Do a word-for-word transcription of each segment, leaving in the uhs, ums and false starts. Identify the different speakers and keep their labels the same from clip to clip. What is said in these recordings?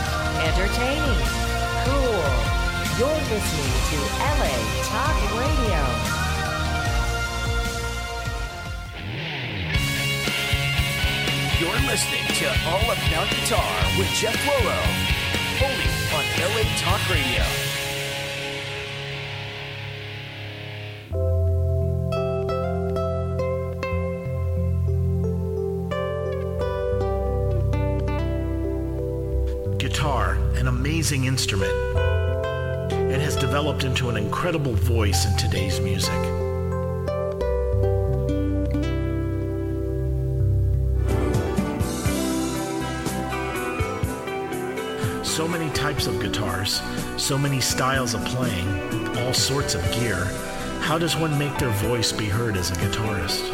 Speaker 1: Entertaining. Cool. You're listening to L A Talk Radio.
Speaker 2: You're listening to All About Guitar with Jeff Loro, only on L A Talk Radio.
Speaker 3: Guitar, an amazing instrument. It has developed into an incredible voice in today's music. So many types of guitars, so many styles of playing, all sorts of gear. How does one make their voice be heard as a guitarist?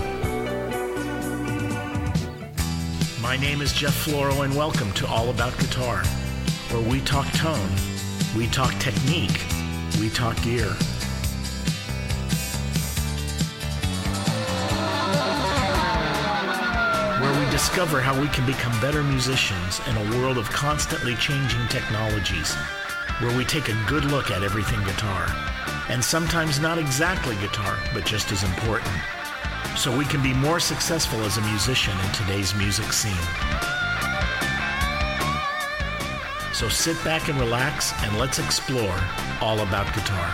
Speaker 3: My name is Jeff Floro, and welcome to All About Guitar, where we talk tone, we talk technique, we talk gear. Where we discover how we can become better musicians in a world of constantly changing technologies, where we take a good look at everything guitar, and sometimes not exactly guitar, but just as important, so we can be more successful as a musician in today's music scene. So sit back and relax, and let's explore all about guitar.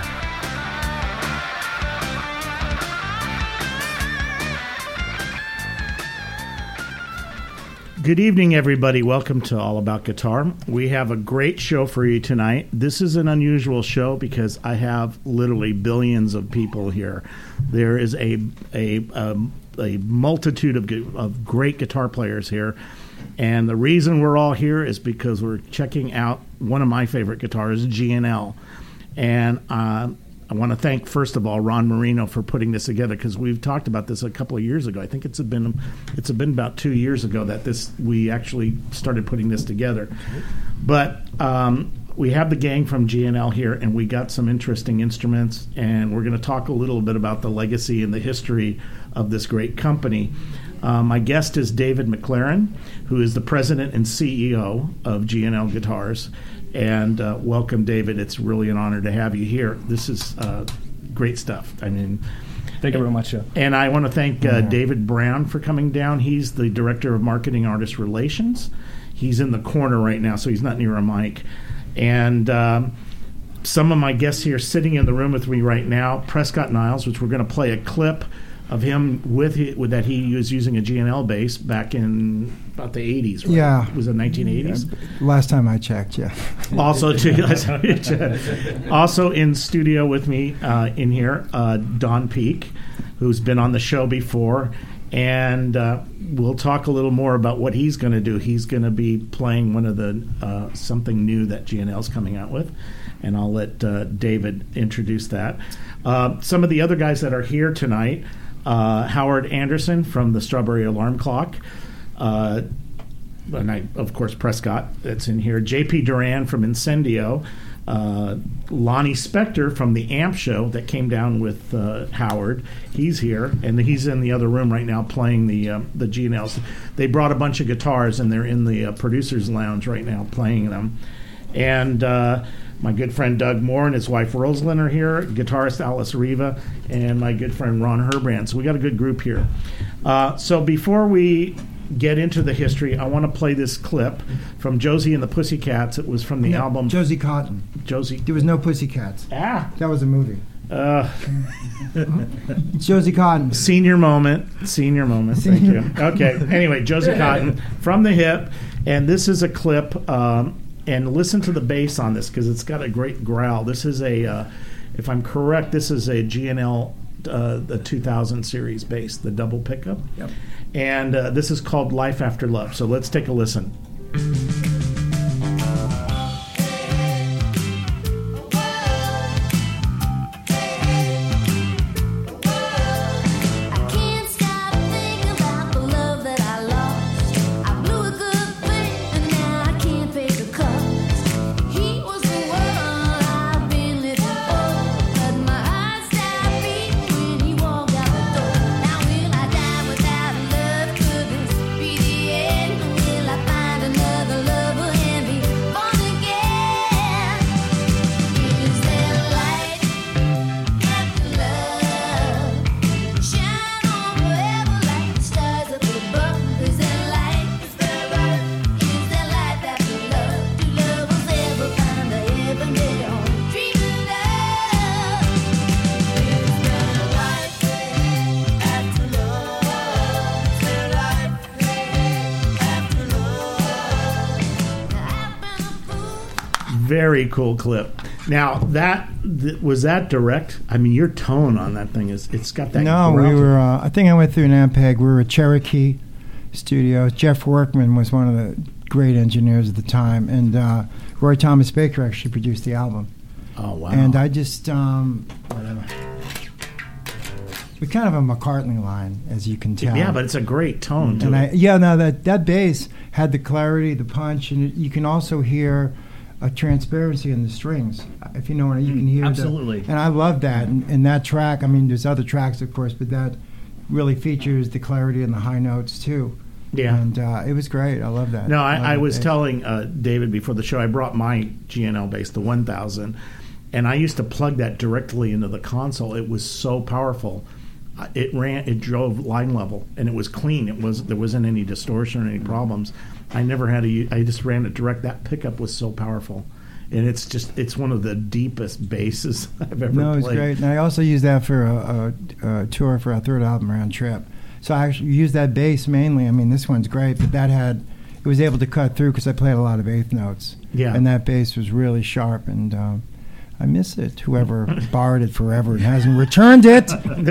Speaker 3: Good evening, everybody. Welcome to All About Guitar. We have a great show for you tonight. This is an unusual show because I have literally billions of people here. There is a a a, a multitude of of great guitar players here, and the reason we're all here is because we're checking out one of my favorite guitars, G N L, and uh, I want to thank, first of all, Ron Marino for putting this together, because we've talked about this a couple of years ago. I think it's been it's been about two years ago that this we actually started putting this together. But um, we have the gang from G N L here, and we got some interesting instruments, and we're going to talk a little bit about the legacy and the history of this great company. Uh, my guest is David McLaren, who is the president and C E O of G N L Guitars. And uh, welcome, David. It's really an honor to have you here. This is uh, great stuff. I mean,
Speaker 4: thank you very much, Joe.
Speaker 3: And I want to thank uh,
Speaker 4: yeah.
Speaker 3: David Brown for coming down. He's the director of marketing artist relations. He's in the corner right now, so he's not near a mic. And um, some of my guests here sitting in the room with me right now, Prescott Niles, which we're going to play a clip of him with, his, with that he was using a G N L bass back in about the eighties, right?
Speaker 5: Yeah.
Speaker 3: Was it nineteen eighties?
Speaker 5: Yeah, last time I checked, yeah.
Speaker 3: Also, to, also in studio with me uh, in here, uh, Don Peak, who's been on the show before, and uh, we'll talk a little more about what he's going to do. He's going to be playing one of the uh, something new that G N L's coming out with, and I'll let uh, David introduce that. Uh, some of the other guys that are here tonight. Uh, Howard Anderson from the Strawberry Alarm Clock, uh, and I, of course, Prescott that's in here. J P Duran from Incendio, uh, Lonnie Spector from the Amp Show that came down with uh, Howard. He's here, and he's in the other room right now playing the uh, the G N Ls. They brought a bunch of guitars, and they're in the uh, producers' lounge right now playing them. And uh, my good friend Doug Moore and his wife Rosalind are here, guitarist Alice Riva, and my good friend Ron Herbrand. So we got a good group here. Uh, so before we get into the history, I want to play this clip from Josie and the Pussycats. It was from the
Speaker 5: no,
Speaker 3: album
Speaker 5: Josie Cotton.
Speaker 3: Josie.
Speaker 5: There was no Pussycats.
Speaker 3: Ah,
Speaker 5: that was a movie.
Speaker 3: Uh,
Speaker 5: Josie Cotton.
Speaker 3: Senior moment. Senior moment.
Speaker 5: Senior.
Speaker 3: Thank you. Okay. Anyway, Josie Cotton from the hip, and this is a clip. Um, And listen to the bass on this because it's got a great growl. This is a, uh, if I'm correct, this is a G N L, uh, the two thousand series bass, the double pickup.
Speaker 4: Yep.
Speaker 3: And uh, this is called Life After Love. So let's take a listen.
Speaker 6: Will I find another love?
Speaker 3: Very cool clip. Now that th- was that direct. I mean, your tone on that thing is it's got that.
Speaker 5: No,
Speaker 3: growl
Speaker 5: we
Speaker 3: to it.
Speaker 5: were. Uh, I think I went through an Ampeg. We were at Cherokee Studios. Jeff Workman was one of the great engineers at the time, and uh, Roy Thomas Baker actually produced the album.
Speaker 3: Oh wow!
Speaker 5: And I just um, whatever. We kind of a McCartney line, as you can tell.
Speaker 3: Yeah, but it's a great tone to
Speaker 5: and
Speaker 3: it.
Speaker 5: I, yeah, no, that that bass had the clarity, the punch, and it, you can also hear a transparency in the strings. If you know what I, you can hear.
Speaker 4: Absolutely.
Speaker 5: The, and I love that. And, and that track, I mean, there's other tracks, of course, but that really features the clarity and the high notes too.
Speaker 3: Yeah.
Speaker 5: And uh, it was great. I love that.
Speaker 3: No,
Speaker 5: love
Speaker 3: I, I
Speaker 5: that
Speaker 3: was
Speaker 5: bass.
Speaker 3: telling uh, David before the show, I brought my G N L bass, the one thousand, and I used to plug that directly into the console. It was so powerful. Uh, It ran, it drove line level, and it was clean. It was there wasn't any distortion or any problems. I never had to. I just ran it direct. That pickup was so powerful, and it's just it's one of the deepest basses I've ever
Speaker 5: No,
Speaker 3: played.
Speaker 5: it's great. And I also used that for a, a, a tour for our third album, Round Trip. So I actually used that bass mainly. I mean, this one's great, but that had it was able to cut through because I played a lot of eighth notes.
Speaker 3: Yeah.
Speaker 5: And that bass was really sharp, and um, I miss it. Whoever borrowed it forever and hasn't returned it.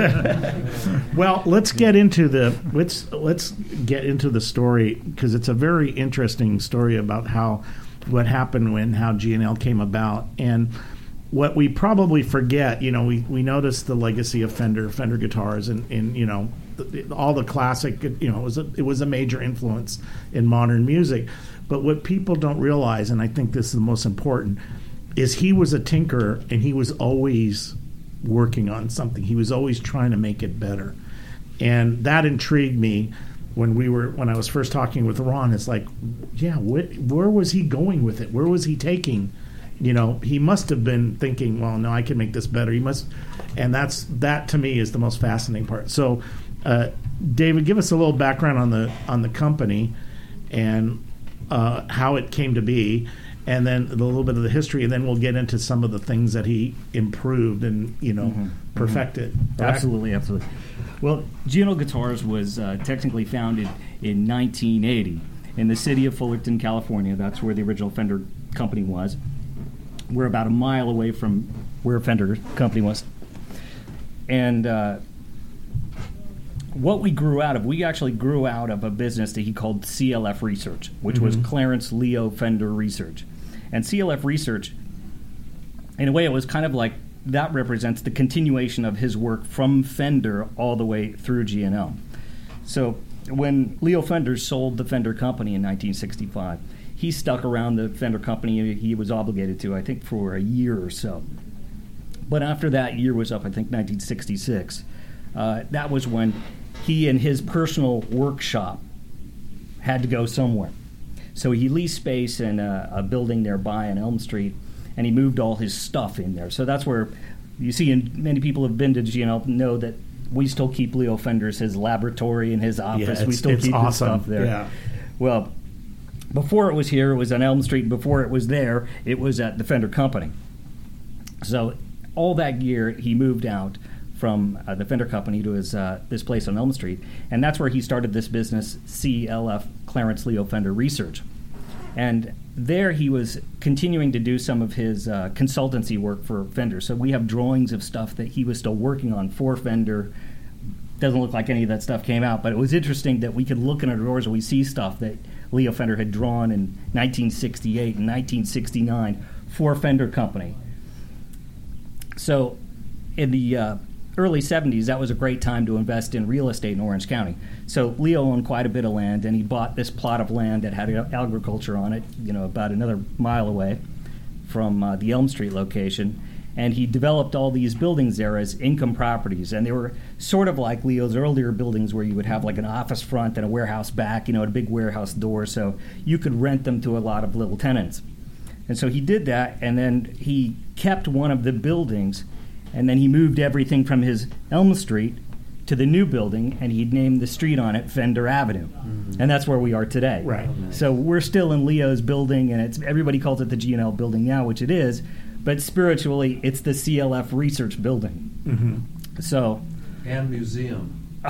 Speaker 3: Well, let's get into the let's let's get into the story because it's a very interesting story about how what happened when how G N L came about. And what we probably forget, you know, we, we notice the legacy of Fender Fender guitars and, and you know the, all the classic, you know, it was a, it was a major influence in modern music. But what people don't realize, and I think this is the most important, is he was a tinkerer and he was always working on something. He was always trying to make it better. And that intrigued me when we were when I was first talking with Ron. It's like, yeah, wh- where was he going with it? Where was he taking? You know, he must have been thinking, well, no, I can make this better. He must, and that's that to me is the most fascinating part. So, uh, David, give us a little background on the on the company and uh, how it came to be, and then a little bit of the history, and then we'll get into some of the things that he improved and you know
Speaker 4: Mhm.
Speaker 3: perfected.
Speaker 4: Mhm.
Speaker 3: Correct?
Speaker 4: Absolutely, absolutely. Well, G N L Guitars was uh, technically founded in nineteen eighty in the city of Fullerton, California. That's where the original Fender company was. We're about a mile away from where Fender company was. And uh, what we grew out of, we actually grew out of a business that he called C L F Research, which was Clarence Leo Fender Research. And C L F Research, in a way, it was kind of like that represents the continuation of his work from Fender all the way through G N L. So when Leo Fender sold the Fender company in nineteen sixty-five, he stuck around the Fender company he was obligated to, I think, for a year or so. But after that year was up, I think nineteen sixty-six, uh, that was when he and his personal workshop had to go somewhere. So he leased space in a, a building nearby on Elm Street, and he moved all his stuff in there. So that's where you see, and many people have been to G N L know that we still keep Leo Fender's his laboratory and his office.
Speaker 3: Yeah,
Speaker 4: we
Speaker 3: it's-
Speaker 4: still
Speaker 3: it's
Speaker 4: keep his
Speaker 3: awesome.
Speaker 4: stuff there.
Speaker 3: Yeah.
Speaker 4: Well, before it was here, it was on Elm Street. Before it was there, it was at the Fender Company. So all that year, he moved out from uh, the Fender Company to his uh, this place on Elm Street, and that's where he started this business, C L F, Clarence Leo Fender Research. And there he was continuing to do some of his uh, consultancy work for Fender. So we have drawings of stuff that he was still working on for Fender. Doesn't look like any of that stuff came out, but it was interesting that we could look in our drawers and we see stuff that Leo Fender had drawn in nineteen sixty-eight and nineteen sixty-nine for Fender Company. So in the uh, early seventies, that was a great time to invest in real estate in Orange County. So Leo owned quite a bit of land, and he bought this plot of land that had agriculture on it, you know, about another mile away from uh, the Elm Street location. And he developed all these buildings there as income properties, and they were sort of like Leo's earlier buildings where you would have like an office front and a warehouse back, you know, a big warehouse door, so you could rent them to a lot of little tenants. And so he did that, and then he kept one of the buildings, and then he moved everything from his Elm Street to the new building, and he'd named the street on it Fender Avenue. Mm-hmm. And that's where we are today.
Speaker 3: Right.
Speaker 4: So we're still in Leo's building, and it's everybody calls it the G N L building now, which it is, but spiritually, it's the C L F Research Building.
Speaker 3: Mm-hmm.
Speaker 4: So,
Speaker 6: And museum.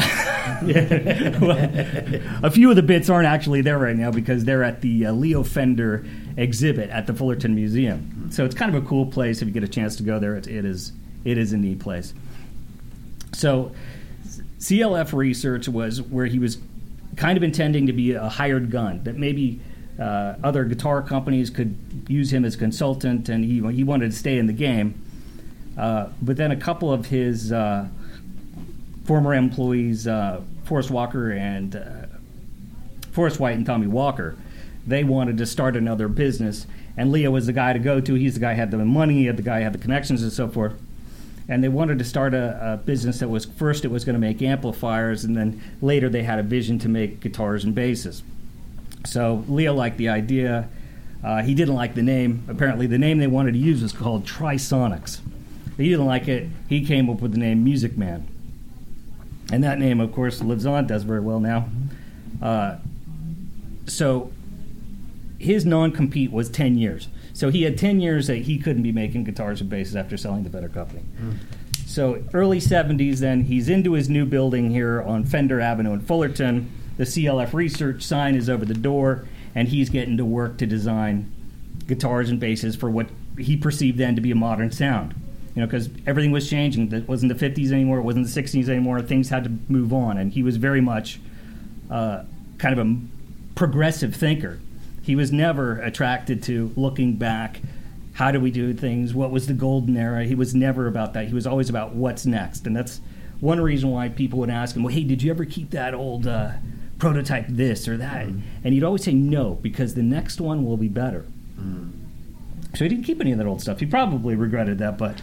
Speaker 4: Well, a few of the bits aren't actually there right now because they're at the uh, Leo Fender exhibit at the Fullerton Museum. So it's kind of a cool place if you get a chance to go there. It, it is it is a neat place. So C L F Research was where he was kind of intending to be a hired gun, that maybe uh, other guitar companies could use him as a consultant, and he he wanted to stay in the game. Uh, but then a couple of his uh, former employees, uh, Forrest Walker and uh, Forrest White and Tommy Walker, they wanted to start another business, and Leo was the guy to go to. He's the guy who had the money, he had the guy who had the connections and so forth. And they wanted to start a, a business that was, first it was going to make amplifiers, and then later they had a vision to make guitars and basses. So Leo liked the idea. Uh, he didn't like the name. Apparently the name they wanted to use was called Trisonics. He didn't like it. He came up with the name Music Man. And that name, of course, lives on, does very well now. Uh, so his non-compete was ten years. So he had ten years that he couldn't be making guitars and basses after selling the Fender Company. Mm. So early seventies then, he's into his new building here on Fender Avenue in Fullerton. The C L F Research sign is over the door, and he's getting to work to design guitars and basses for what he perceived then to be a modern sound. You know, because everything was changing. It wasn't the fifties anymore. It wasn't the sixties anymore. Things had to move on, and he was very much uh, kind of a progressive thinker. He was never attracted to looking back. How do we do things? What was the golden era? He was never about that. He was always about what's next, and that's one reason why people would ask him, "Well, hey, did you ever keep that old uh, prototype this or that?" Mm. And he'd always say no, because the next one will be better. Mm. So he didn't keep any of that old stuff. He probably regretted that, but.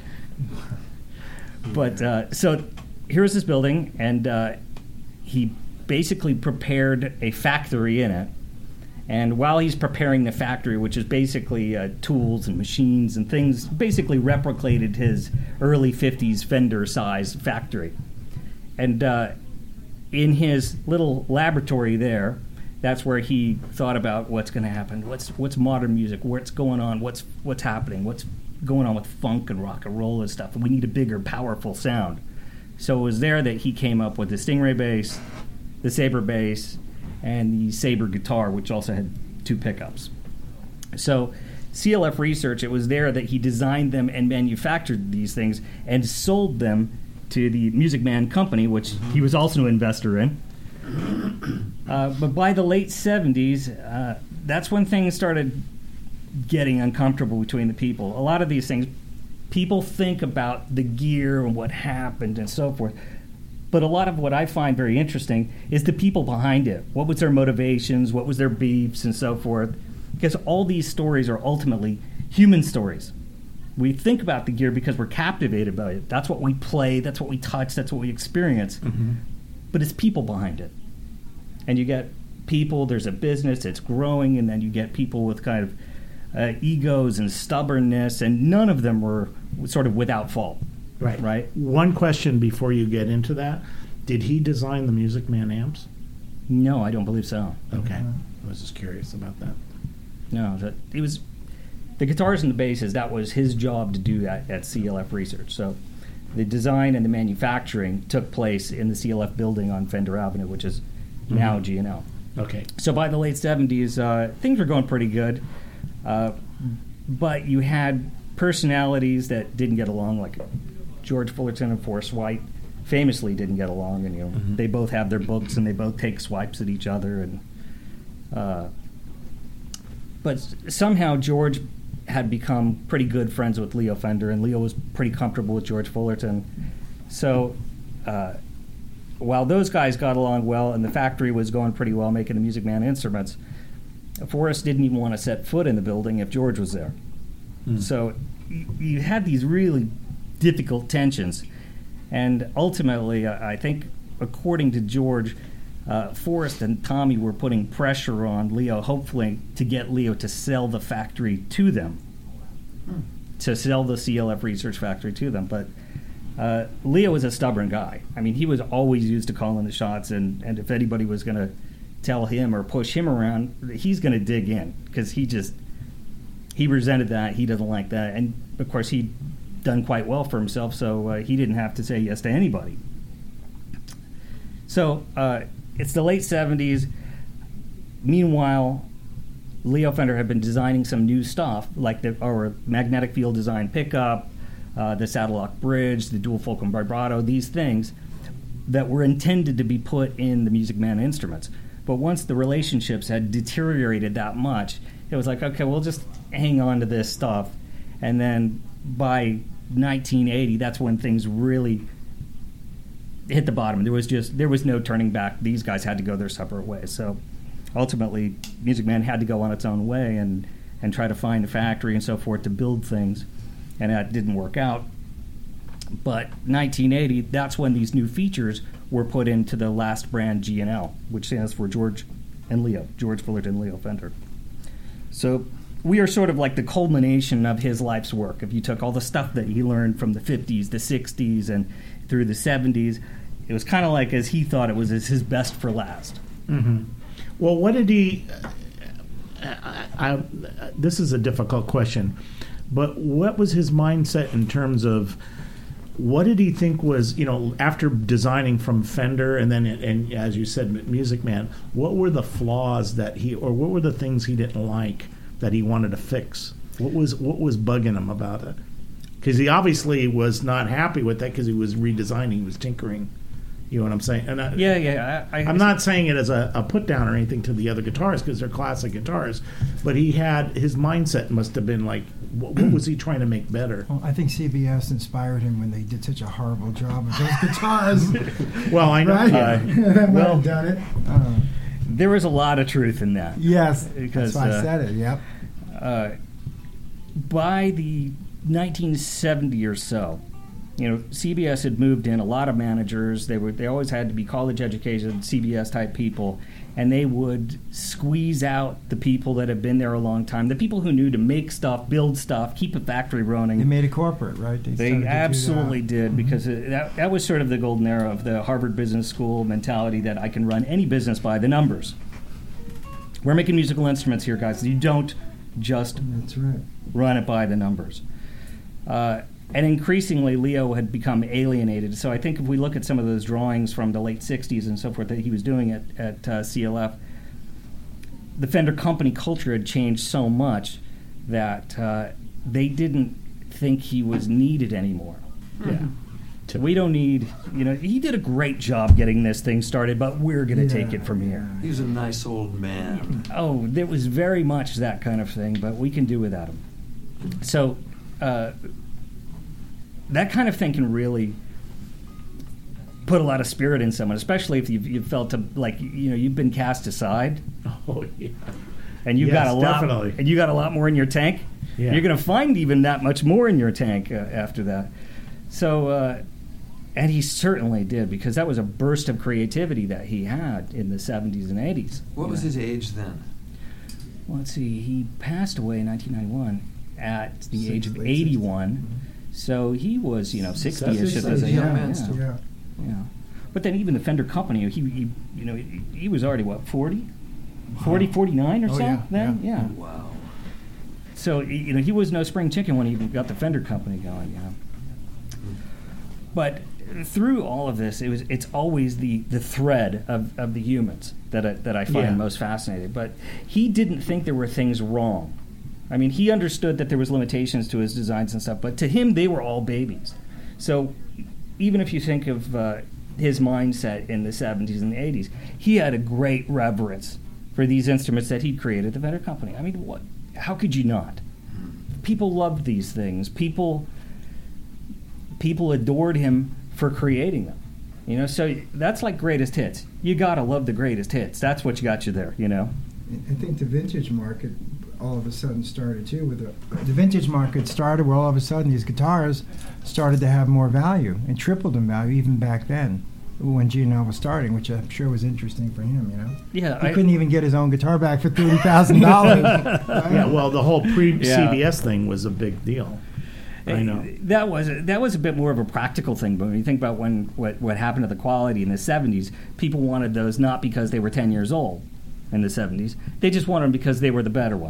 Speaker 4: But uh, so here's this building, and uh, he basically prepared a factory in it. And while he's preparing the factory, which is basically uh, tools and machines and things, basically replicated his early fifties Fender-sized factory. And uh, in his little laboratory there, that's where he thought about what's going to happen, what's what's modern music, what's going on, what's what's happening, what's going on with funk and rock and roll and stuff, and we need a bigger, powerful sound. So it was there that he came up with the Stingray bass, the Sabre bass, and the Sabre guitar, which also had two pickups. So C L F Research, it was there that he designed them and manufactured these things and sold them to the Music Man Company, which he was also an investor in. Uh, but by the late seventies, uh, that's when things started getting uncomfortable between the people. A lot of these things, people think about the gear and what happened and so forth. But a lot of what I find very interesting is the people behind it. What was their motivations? What was their beefs and so forth? Because all these stories are ultimately human stories. We think about the gear because we're captivated by it. That's what we play. That's what we touch. That's what we experience. Mm-hmm. But it's people behind it. And you get people, there's a business, it's growing, and then you get people with kind of uh, egos and stubbornness, and none of them were sort of without fault.
Speaker 3: Right.
Speaker 4: Right.
Speaker 3: One question before you get into that. Did he design the Music Man amps?
Speaker 4: No, I don't believe so.
Speaker 3: Okay. I was just curious about that.
Speaker 4: No, that it was the guitars and the basses, that was his job to do at, at C L F Research. So the design and the manufacturing took place in the C L F building on Fender Avenue, which is mm-hmm. now G and L.
Speaker 3: Okay.
Speaker 4: So by the late seventies, uh, things were going pretty good. Uh, but you had personalities that didn't get along, like George Fullerton and Forrest White famously didn't get along, and you know mm-hmm. they both have their books and they both take swipes at each other, and uh, but somehow George had become pretty good friends with Leo Fender, and Leo was pretty comfortable with George Fullerton. So uh, while those guys got along well and the factory was going pretty well making the Music Man instruments, Forrest didn't even want to set foot in the building if George was there. Mm. So you, you had these really difficult tensions. And ultimately, I think, according to George, uh, Forrest and Tommy were putting pressure on Leo, hopefully to get Leo to sell the factory to them, hmm. to sell the C L F Research factory to them. But uh, Leo was a stubborn guy. I mean, he was always used to calling the shots, and, and if anybody was going to tell him or push him around, he's going to dig in, because he just, he resented that. He doesn't like that. And, of course, he'd done quite well for himself, so uh, he didn't have to say yes to anybody. So uh, it's the late seventies. Meanwhile, Leo Fender had been designing some new stuff, like the our magnetic field design pickup, uh, the saddle lock bridge, the dual fulcrum vibrato, these things that were intended to be put in the Music Man instruments. But once the relationships had deteriorated that much, it was like, okay, we'll just hang on to this stuff. And then by nineteen eighty, that's when things really hit the bottom. There was just there was no turning back. These guys had to go their separate ways. So ultimately, Music Man had to go on its own way and, and try to find a factory and so forth to build things. And that didn't work out. But nineteen eighty, that's when these new features were put into the last brand, G and L, which stands for George and Leo, George Fullerton Leo Fender. So we are sort of like the culmination of his life's work. If you took all the stuff that he learned from the fifties, the sixties, and through the seventies, it was kind of like as he thought it was as his best for last.
Speaker 3: Mm-hmm. Well, what did he... I, I, I, this is a difficult question, but what was his mindset in terms of what did he think was, you know, after designing from Fender and then, and as you said, Music Man, what were the flaws that he, or what were the things he didn't like that he wanted to fix? What was what was bugging him about it? Because he obviously was not happy with that because he was redesigning, he was tinkering. You know what I'm saying? And I,
Speaker 4: yeah, yeah. I, I,
Speaker 3: I'm not saying it as a, a put down or anything to the other guitars because they're classic guitars, but he had his mindset must have been like, what, what was he trying to make better?
Speaker 5: Well, I think C B S inspired him when they did such a horrible job of those guitars.
Speaker 3: Well, I know.
Speaker 5: Right?
Speaker 3: Uh,
Speaker 5: that might
Speaker 4: well,
Speaker 5: have done it. Uh,
Speaker 4: there was a lot of truth in that.
Speaker 5: yes,
Speaker 4: because
Speaker 5: that's why
Speaker 4: uh,
Speaker 5: I said it. Yep.
Speaker 4: Uh, by the nineteen seventy or so, you know, C B S had moved in a lot of managers. They were they always had to be college educated C B S type people, and they would squeeze out the people that had been there a long time, the people who knew to make stuff, build stuff, keep a factory running.
Speaker 5: They made it corporate, right?
Speaker 4: They
Speaker 5: started to do
Speaker 4: absolutely
Speaker 5: that.
Speaker 4: did, because it, that that was sort of the golden era of the Harvard Business School mentality that I can run any business by the numbers. We're making musical instruments here, guys. You don't just
Speaker 5: That's right.
Speaker 4: run it by the numbers. Uh, and increasingly, Leo had become alienated. So I think if we look at some of those drawings from the late sixties and so forth that he was doing at, at uh, C L F, the Fender company culture had changed so much that uh, they didn't think he was needed anymore.
Speaker 3: Yeah.
Speaker 4: We don't need, you know, he did a great job getting this thing started, but we're going to
Speaker 5: Yeah,
Speaker 4: take it from here.
Speaker 6: He's a nice old man.
Speaker 4: Oh, there was very much that kind of thing, but we can do without him. So uh, that kind of thing can really put a lot of spirit in someone, especially if you've, you've felt to, like, you know, you've been cast aside.
Speaker 3: Oh, yeah.
Speaker 4: And you've
Speaker 3: Yes,
Speaker 4: got a lot,
Speaker 3: definitely.
Speaker 4: and you got a lot more in your tank.
Speaker 3: Yeah.
Speaker 4: You're going to find even that much more in your tank uh, after that. So, uh, and he certainly did, because that was a burst of creativity that he had in the seventies and eighties.
Speaker 6: What was his age then?
Speaker 4: Well, let's see. He passed away in nineteen ninety-one at the
Speaker 5: Six-
Speaker 4: age of
Speaker 5: late
Speaker 4: eighty-one. So he was, you know, sixty-ish at
Speaker 6: Sixties,
Speaker 4: this
Speaker 6: young
Speaker 4: yeah,
Speaker 6: man
Speaker 4: yeah.
Speaker 6: still.
Speaker 5: Yeah.
Speaker 4: Yeah. But then even the Fender company, he, he you know, he, he was already, what, forty? forty, forty-nine or
Speaker 5: Oh,
Speaker 4: so
Speaker 5: yeah,
Speaker 4: then? Yeah.
Speaker 6: Wow.
Speaker 4: So, you know, he was no spring chicken when he got the Fender company going, yeah. But through all of this, it was it's always the, the thread of, of the humans that I, that I find
Speaker 3: Yeah.
Speaker 4: most fascinating. But he didn't think there were things wrong. I mean, he understood that there was limitations to his designs and stuff, but to him, they were all babies. So even if you think of uh, his mindset in the seventies and the eighties, he had a great reverence for these instruments that he'd created, the Fender company. I mean, what? How could you not? People loved these things. People people adored him for creating them. You know, so that's like greatest hits. You gotta love the greatest hits. That's what got you there, you know?
Speaker 5: I think the vintage market all of a sudden started too. With the, the vintage market started where all of a sudden these guitars started to have more value and tripled in value even back then when G and L was starting, which I'm sure was interesting for him. You know,
Speaker 4: Yeah,
Speaker 5: he
Speaker 4: I-
Speaker 5: couldn't even get his own guitar back for thirty thousand dollars.
Speaker 3: Yeah, well, the whole pre-C
Speaker 4: Yeah.
Speaker 3: B S thing was a big deal. I know.
Speaker 4: That was that was a bit more of a practical thing, but when you think about when what, what happened to the quality in the seventies, people wanted those not because they were ten years old in the seventies. They just wanted them because they were the better ones.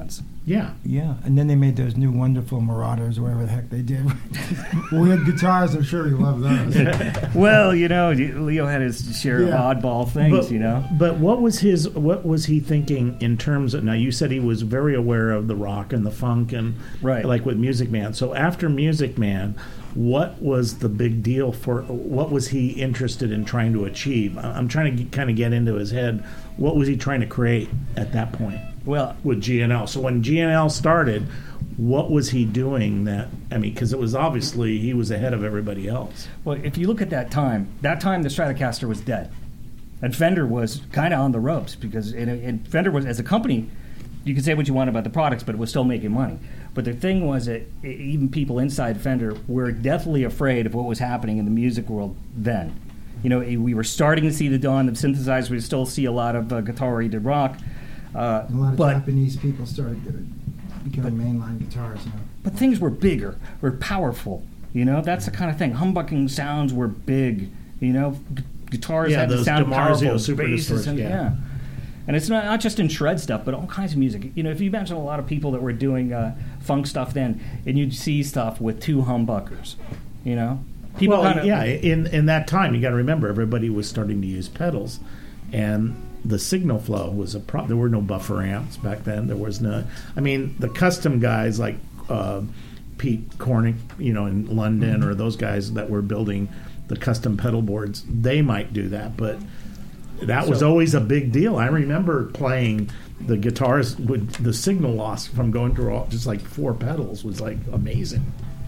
Speaker 3: Yeah.
Speaker 5: Yeah, and then they made those new wonderful Marauders, or whatever the heck they did. Weird guitars, I'm sure you love those.
Speaker 4: Well, you know, Leo had his share
Speaker 5: Yeah.
Speaker 4: of oddball things,
Speaker 3: But,
Speaker 4: you know.
Speaker 3: but what was his? What was he thinking in terms of? Now you said he was very aware of the rock and the funk and
Speaker 4: Right.
Speaker 3: like with Music Man. So after Music Man, what was the big deal for? What was he interested in trying to achieve? I- I'm trying to kind of get into his head. What was he trying to create at that point
Speaker 4: Well,
Speaker 3: with G N L? So when G N L started, what was he doing? That I mean, because it was obviously he was ahead of everybody else.
Speaker 4: well, if you look at that time, that time the Stratocaster was dead. And Fender was kind of on the ropes because it, it, Fender was, as a company, you could say what you want about the products, but it was still making money. But the thing was that e- even people inside Fender were deathly afraid of what was happening in the music world then. You know, we were starting to see the dawn of synthesizers. We still see a lot of uh, guitar-oriented rock. Uh,
Speaker 5: A lot of
Speaker 4: but,
Speaker 5: Japanese people started getting- becoming mainline guitars now.
Speaker 4: but things were bigger, were powerful. You know, that's the kind of thing. Humbucking sounds were big. You know, Gu- guitars
Speaker 3: Yeah,
Speaker 4: had to
Speaker 3: those
Speaker 4: sound
Speaker 3: DiMarzio
Speaker 4: powerful.
Speaker 3: Super
Speaker 4: basses
Speaker 3: Distorts,
Speaker 4: and,
Speaker 3: yeah.
Speaker 4: And it's not, not just in shred stuff, but all kinds of music. You know, if you imagine a lot of people that were doing uh, funk stuff then, and you'd see stuff with two humbuckers, you know? People
Speaker 3: well,
Speaker 4: kinda,
Speaker 3: yeah, in in that time, you got to remember everybody was starting to use pedals, and the signal flow was a problem. There were no buffer amps back then. There was no. I mean, the custom guys like uh, Pete Cornick, you know, in London,
Speaker 4: Mm-hmm.
Speaker 3: or those guys that were building the custom pedal boards, they might do that, but that was
Speaker 4: So-
Speaker 3: always a big deal. I remember playing the guitars with the signal loss from going through all, just like four pedals was like amazing.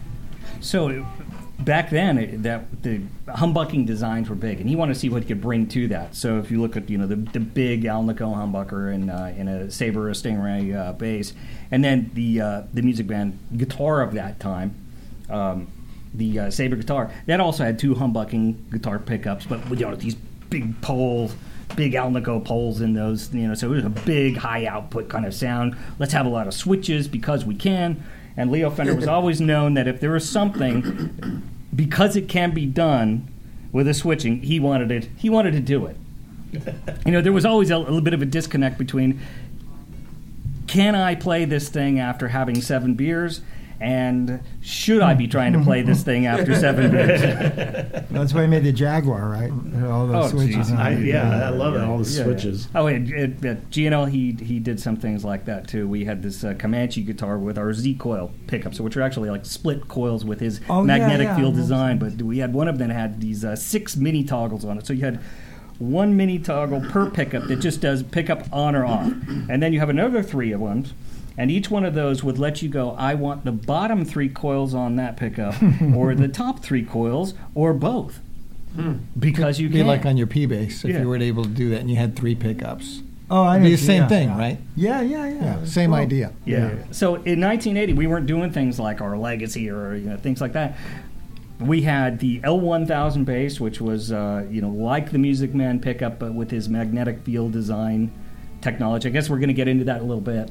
Speaker 4: So back then, it, that the humbucking designs were big, and he wanted to see what he could bring to that. So if you look at you know the, the big Alnico humbucker and uh, in a Sabre or Stingray uh, bass, and then the uh, the Music Man guitar of that time, um, the uh, Sabre guitar that also had two humbucking guitar pickups, but with you know these big poles. Big Alnico poles in those, you know, so it was a big high output kind of sound. Let's have a lot of switches because we can. And Leo Fender was always known that if there was something, because it can be done with a switching, he wanted it. He wanted to do it. You know, there was always a, a little bit of a disconnect between, can I play this thing after having seven beers, and should I be trying to play this thing after seven beers?
Speaker 5: That's why I made the Jaguar, right? All those
Speaker 4: Oh,
Speaker 5: switches.
Speaker 4: geez.
Speaker 5: on
Speaker 3: I,
Speaker 5: it.
Speaker 3: yeah, I love it. All the
Speaker 4: Yeah, yeah.
Speaker 3: switches.
Speaker 4: Oh, and at, at G N L, he he did some things like that too. We had this uh, Comanche guitar with our Z coil pickups, which are actually like split coils with his
Speaker 5: Oh, yeah,
Speaker 4: magnetic
Speaker 5: yeah,
Speaker 4: field
Speaker 5: I
Speaker 4: design. But we had one of them that had these uh, six mini toggles on it, so you had one mini toggle per pickup that just does pickup on or off, and then you have another three of them. And each one of those would let you go, I want the bottom three coils on that pickup, or the top three coils, or both. Because you
Speaker 7: Be
Speaker 4: can.
Speaker 7: like on your P-Bass if
Speaker 4: Yeah.
Speaker 7: you were able to do that and you had three pickups.
Speaker 5: Oh, I
Speaker 7: It'd
Speaker 5: know.
Speaker 7: be the same
Speaker 5: yeah,
Speaker 7: thing,
Speaker 5: yeah.
Speaker 7: right?
Speaker 5: Yeah, yeah, yeah.
Speaker 7: Yeah,
Speaker 5: That's
Speaker 7: same
Speaker 5: cool.
Speaker 7: idea.
Speaker 4: Yeah. So in nineteen eighty, we weren't doing things like our Legacy or you know, things like that. We had the L one thousand bass, which was uh, you know like the Music Man pickup, but with his magnetic field design technology. I guess we're going to get into that a little bit.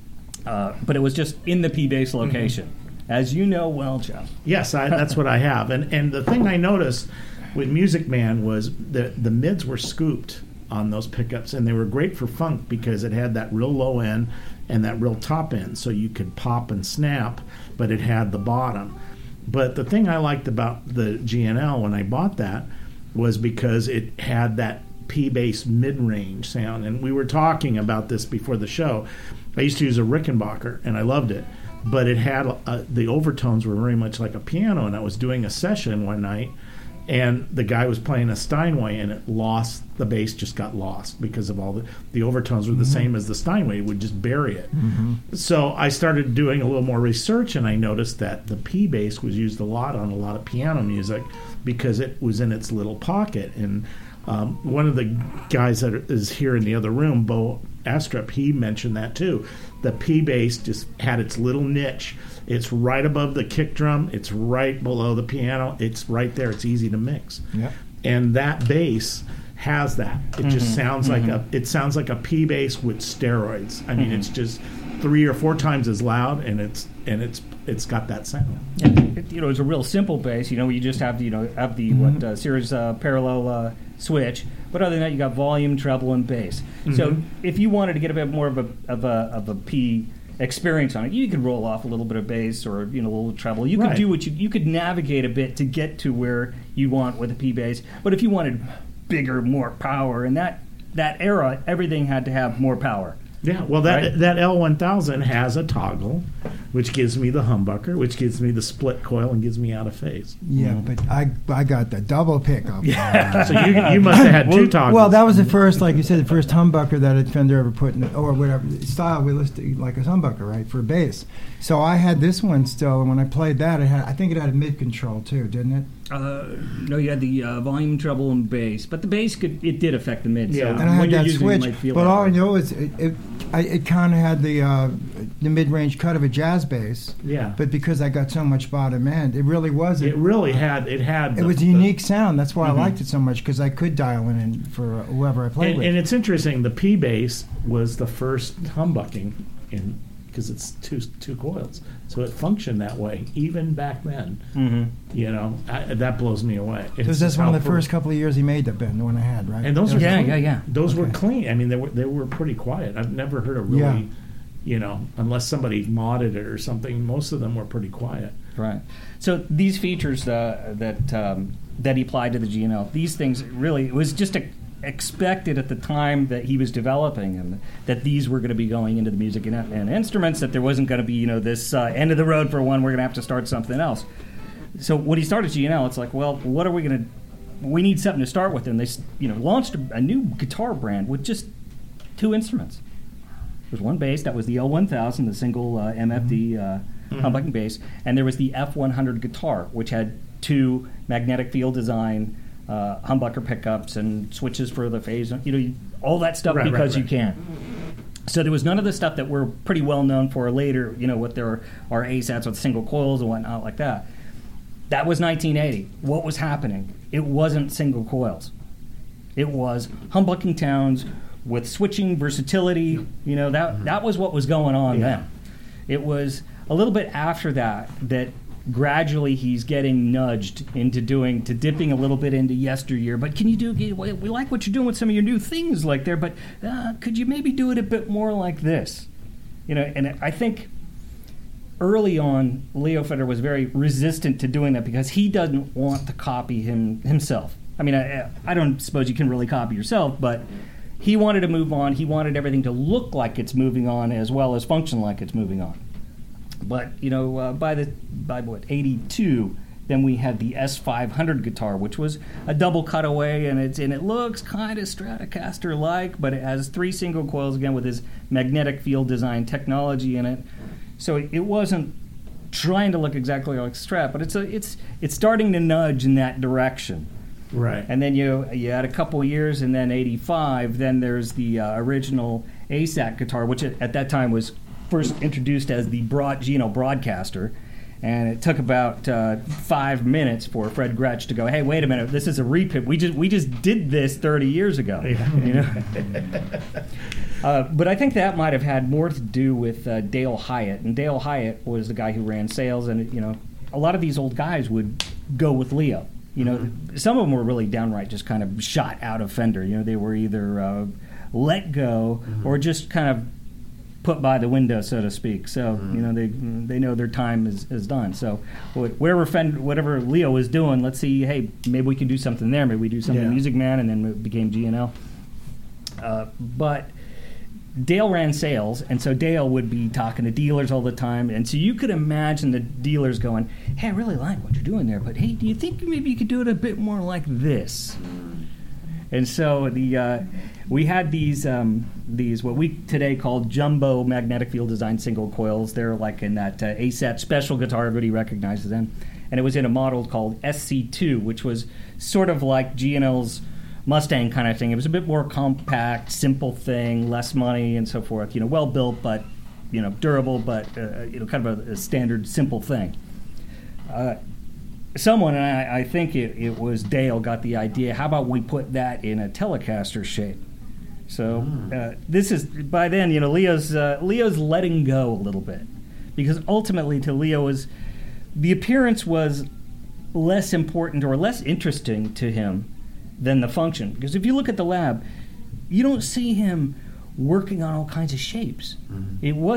Speaker 4: Uh, but it was just in the P-Bass location, as you know well, Jeff.
Speaker 3: Yes, I, that's what I have. And and the thing I noticed with Music Man was that the mids were scooped on those pickups, and they were great for funk because it had that real low end and that real top end, so you could pop and snap, but it had the bottom. But the thing I liked about the G N L when I bought that was because it had that P-Bass mid-range sound, and we were talking about this before the show. I used to use a Rickenbacker, and I loved it, but it had uh, the overtones were very much like a piano, and I was doing a session one night, and the guy was playing a Steinway, and it lost, the bass just got lost because of all the, the overtones were the
Speaker 5: Mm-hmm.
Speaker 3: same as the Steinway, it would just bury it.
Speaker 5: Mm-hmm.
Speaker 3: So I started doing a little more research, and I noticed that the P-Bass was used a lot on a lot of piano music because it was in its little pocket, and um, one of the guys that is here in the other room, Bo Astrup, he mentioned that too. The P-Bass just had its little niche. It's right above the kick drum. It's right below the piano. It's right there. It's easy to mix.
Speaker 7: Yeah.
Speaker 3: And that bass has that. It just sounds like a. It sounds like a P-Bass with steroids. I mean, it's just three or four times as loud, and it's and it's it's got that sound.
Speaker 4: It, you know, it's a real simple bass. You know, you just have the, you know have the what uh, series uh, parallel uh, switch, but other than that, you got volume, treble, and bass. So if you wanted to get a bit more of a of a of a P experience on it. You could roll off a little bit of bass or you know a little treble. You could
Speaker 3: Right.
Speaker 4: do what you you could navigate a bit to get to where you want with a P bass. But if you wanted bigger, more power, in that that era, everything had to have more power.
Speaker 3: Yeah, well, that
Speaker 4: Right?
Speaker 3: that L one thousand has a toggle, which gives me the humbucker, which gives me the split coil, and gives me out of phase.
Speaker 5: Yeah, but I I got the double pickup. Yeah.
Speaker 3: So you you must have had two toggles.
Speaker 5: Well, that was the first, like you said, the first humbucker that a Fender ever put in, or whatever style we listed, like a humbucker, right, for bass. So I had this one still, and when I played that, it had, I think it had a mid control too, didn't it?
Speaker 4: Uh, no, you had the uh, volume, treble, and bass, but the bass could it did affect the mid.
Speaker 3: Yeah.
Speaker 4: So
Speaker 5: And I
Speaker 4: when
Speaker 5: had
Speaker 4: you're
Speaker 5: that
Speaker 4: using it, you
Speaker 5: switch,
Speaker 4: might feel
Speaker 5: but
Speaker 4: that
Speaker 5: all I
Speaker 4: way.
Speaker 5: know is it it, I, it kind of had the uh, the mid range cut of a jazz bass.
Speaker 3: Yeah.
Speaker 5: But because I got so much bottom end, it really was.
Speaker 3: it really had it had.
Speaker 5: It
Speaker 3: the-
Speaker 5: was a
Speaker 3: the-
Speaker 5: unique sound. That's why
Speaker 4: Mhm.
Speaker 5: I liked it so much, because I could dial in and for whoever I played
Speaker 3: And,
Speaker 5: with.
Speaker 3: and it's interesting. The P bass was the first humbucking in because it's two two coils, so it functioned that way even back then.
Speaker 4: Mhm.
Speaker 3: You know, I, that blows me away. It's
Speaker 5: Because that's
Speaker 3: just
Speaker 5: one of
Speaker 3: how
Speaker 5: the
Speaker 3: per-
Speaker 5: first couple of years he made that band, the one I had, right?
Speaker 3: And those
Speaker 5: That
Speaker 3: are
Speaker 5: was-
Speaker 4: Yeah,
Speaker 3: clean.
Speaker 4: yeah, yeah.
Speaker 3: Those were
Speaker 5: Okay.
Speaker 3: clean. I mean, they were they were pretty quiet. I've never heard a really,
Speaker 5: Yeah.
Speaker 3: you know, unless somebody modded it or something. Most of them were pretty quiet.
Speaker 4: Right. So these features uh, that um, that he applied to the G N L, these things really it was just a, expected at the time that he was developing them that these were going to be going into the music and, and instruments. That there wasn't going to be you know this uh, end of the road for one. We're going to have to start something else. So when he started G N L, it's like, well, what are we going to? We need something to start with, and they s- you know launched a, a new guitar brand with just two instruments. There was one bass, that was the L one thousand, the single uh, M F D uh, humbucking bass, and there was the F one hundred guitar, which had two magnetic field design uh, humbucker pickups and switches for the phase, you know, all that stuff
Speaker 3: Right, right,
Speaker 4: because you
Speaker 3: right.
Speaker 4: can. So there was none of the stuff that we're pretty well known for later, you know, with their our A SATs with single coils and whatnot like that. That was nineteen eighty. What was happening? It wasn't single coils. It was humbucking towns with switching versatility. You know, that that was what was going on
Speaker 3: Yeah.
Speaker 4: then. It was a little bit after that that gradually he's getting nudged into doing to dipping a little bit into yesteryear. But can you do? We we like what you're doing with some of your new things like there, but uh, could you maybe do it a bit more like this? You know, and I think early on, Leo Fender was very resistant to doing that because he doesn't want to copy him himself. I mean, I, I don't suppose you can really copy yourself, but he wanted to move on. He wanted everything to look like it's moving on as well as function like it's moving on. But you know, uh, by the by what eighty-two, then we had the S five hundred guitar, which was a double cutaway, and it's and it looks kind of Stratocaster-like, but it has three single coils again with his magnetic field design technology in it. So it, it wasn't trying to look exactly like Strat, but it's a, it's it's starting to nudge in that direction.
Speaker 3: Right.
Speaker 4: And then you you had a couple years, and then eighty-five. Then there's the uh, original A SAT guitar, which at, at that time was first introduced as the broad Gino Broadcaster, and it took about uh, five minutes for Fred Gretsch to go, "Hey, wait a minute, this is a reprint. We just we just did this thirty years ago."
Speaker 3: Yeah.
Speaker 4: You know. Uh, but I think that might have had more to do with uh, Dale Hyatt, and Dale Hyatt was the guy who ran sales, and you know, a lot of these old guys would go with Leo. You know, mm-hmm. Some of them were really downright just kind of shot out of Fender. You know, they were either uh, let go mm-hmm. or just kind of put by the window, so to speak. So mm-hmm. you know, they they know their time is, is done. So wherever Fender, whatever Leo was doing, let's see. Hey, maybe we can do something there. Maybe we do something
Speaker 3: Yeah.
Speaker 4: Music Man, and then it became G N L. Uh, but Dale ran sales, and so Dale would be talking to dealers all the time, and so you could imagine the dealers going, "Hey, I really like what you're doing there, but hey, do you think maybe you could do it a bit more like this?" And so the uh, we had these um, these what we today call jumbo magnetic field design single coils. They're like in that uh, A SAT special guitar everybody recognizes them, and it was in a model called S C two, which was sort of like G N L's Mustang kind of thing. It was a bit more compact, simple thing, less money and so forth. You know, well built, but you know, durable, but uh, you know, kind of a, a standard, simple thing. Uh, someone, and I, I think it, it was Dale, got the idea. How about we put that in a Telecaster shape? So uh, this is by then, you know, Leo's uh, Leo's letting go a little bit because ultimately, to Leo, was the appearance was less important or less interesting to him than the function. Because if you look at the lab, you don't see him working on all kinds of shapes. Mm-hmm. It wasn't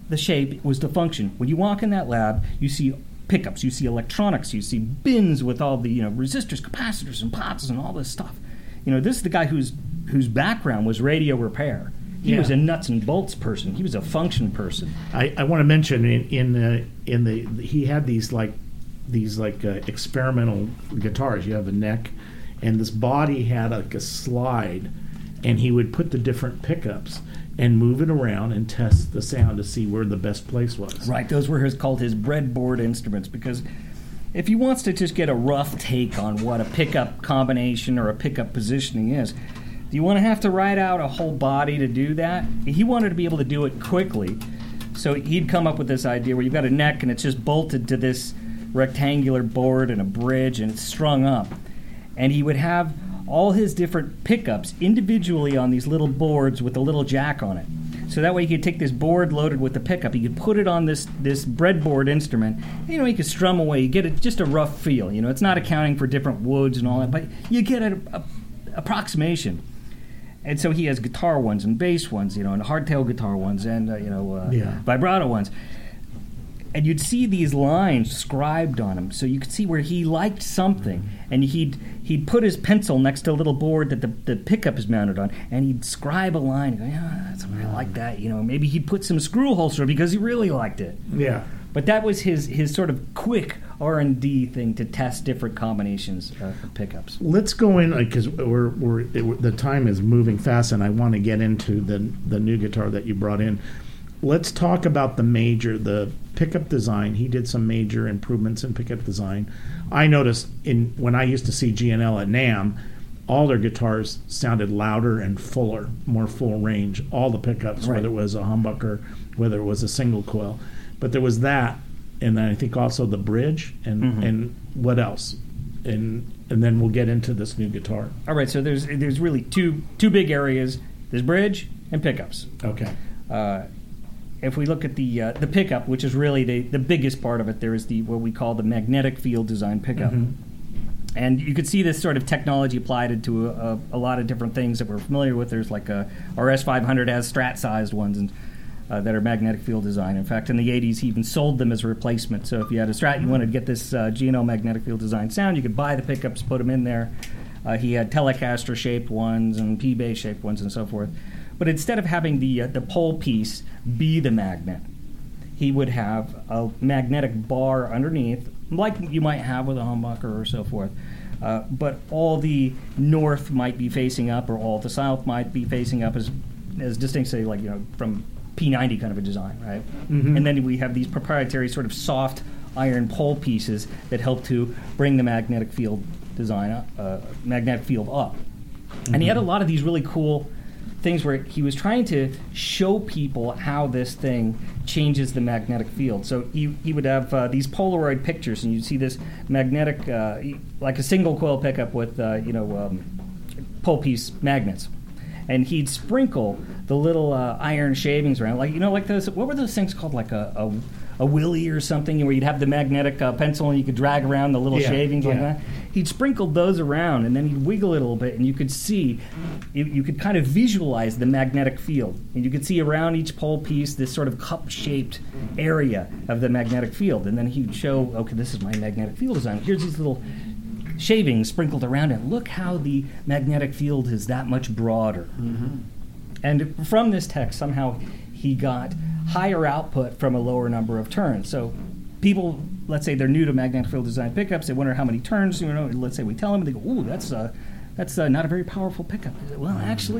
Speaker 4: the shape was the function. When you walk in that lab, you see pickups, you see electronics, you see bins with all the you know resistors, capacitors, and pots and all this stuff. You know, this is the guy whose whose background was radio repair. He
Speaker 3: Yeah.
Speaker 4: was a nuts and bolts person. He was a function person.
Speaker 3: I, I want to mention in in the in the he had these like these like uh, experimental guitars. You have a neck, and this body had like a slide, and he would put the different pickups and move it around and test the sound to see where the best place was.
Speaker 4: Right, those were his called his breadboard instruments, because if he wants to just get a rough take on what a pickup combination or a pickup positioning is, do you want to have to write out a whole body to do that? He wanted to be able to do it quickly, so he'd come up with this idea where you've got a neck and it's just bolted to this rectangular board and a bridge and it's strung up. And he would have all his different pickups individually on these little boards with a little jack on it. So that way he could take this board loaded with the pickup, he could put it on this this breadboard instrument, and, you know, he could strum away. You get a, just a rough feel. You know, it's not accounting for different woods and all that, but you get an approximation. And so he has guitar ones and bass ones, you know, and hardtail guitar ones and, uh, you know, uh,
Speaker 3: Yeah.
Speaker 4: vibrato ones. And you'd see these lines scribed on them, so you could see where he liked something, and he'd he'd put his pencil next to a little board that the, the pickup is mounted on, and he'd scribe a line. And go, yeah, that's I like that. You know, maybe he'd put some screw holes through it because he really liked it.
Speaker 3: Yeah.
Speaker 4: But that was his his sort of quick R and D thing to test different combinations uh, of pickups.
Speaker 3: Let's go in because we're we're it, the time is moving fast, and I want to get into the the new guitar that you brought in. Let's talk about the major, the pickup design. He did some major improvements in pickup design. I noticed in when I used to see G N L at NAMM, all their guitars sounded louder and fuller, more full range. All the pickups,
Speaker 4: Right.
Speaker 3: whether it was a humbucker, whether it was a single coil, but there was that, and then I think also the bridge, and
Speaker 4: Mhm.
Speaker 3: and what else, and and then we'll get into this new guitar.
Speaker 4: All right, so there's there's really two two big areas. There's bridge and pickups.
Speaker 3: Okay.
Speaker 4: Uh, if we look at the uh, the pickup, which is really the, the biggest part of it, there is the what we call the magnetic field design pickup.
Speaker 3: Mhm.
Speaker 4: And you could see this sort of technology applied into a, a, a lot of different things that we're familiar with. There's like a, our S five hundred has Strat-sized ones and uh, that are magnetic field design. In fact, in the eighties, he even sold them as a replacement. So if you had a Strat, you wanted to get this uh, G N L magnetic field design sound, you could buy the pickups, put them in there. Uh, he had Telecaster-shaped ones and P-Bass-shaped ones and so forth. But instead of having the uh, the pole piece be the magnet, he would have a magnetic bar underneath, like you might have with a humbucker or so forth. Uh, but all the north might be facing up, or all the south might be facing up, as as distinct, say, like, you know, from P ninety kind of a design, right?
Speaker 3: Mhm.
Speaker 4: And then we have these proprietary sort of soft iron pole pieces that help to bring the magnetic field design up, uh, magnetic field up. And he had a lot of these really cool things where he was trying to show people how this thing changes the magnetic field. So he, he would have uh, these Polaroid pictures, and you'd see this magnetic, uh, like a single coil pickup with, uh, you know, um, pole piece magnets. And he'd sprinkle the little uh, iron shavings around, like, you know, like those, what were those things called, like a, a, a willy or something, where you'd have the magnetic uh, pencil and you could drag around the little
Speaker 3: Yeah,
Speaker 4: shavings like
Speaker 3: yeah.
Speaker 4: that. He'd sprinkled those around, and then he'd wiggle it a little bit, and you could see, you, you could kind of visualize the magnetic field. And you could see around each pole piece this sort of cup-shaped area of the magnetic field. And then he'd show, okay, this is my magnetic field design. Here's these little shavings sprinkled around it. Look how the magnetic field is that much broader.
Speaker 6: Mm-hmm.
Speaker 4: And from this text, somehow he got higher output from a lower number of turns. So people, let's say they're new to magnetic field design pickups, they wonder how many turns, you know, let's say we tell them, they go, ooh, that's uh, that's uh, not a very powerful pickup. Well, actually,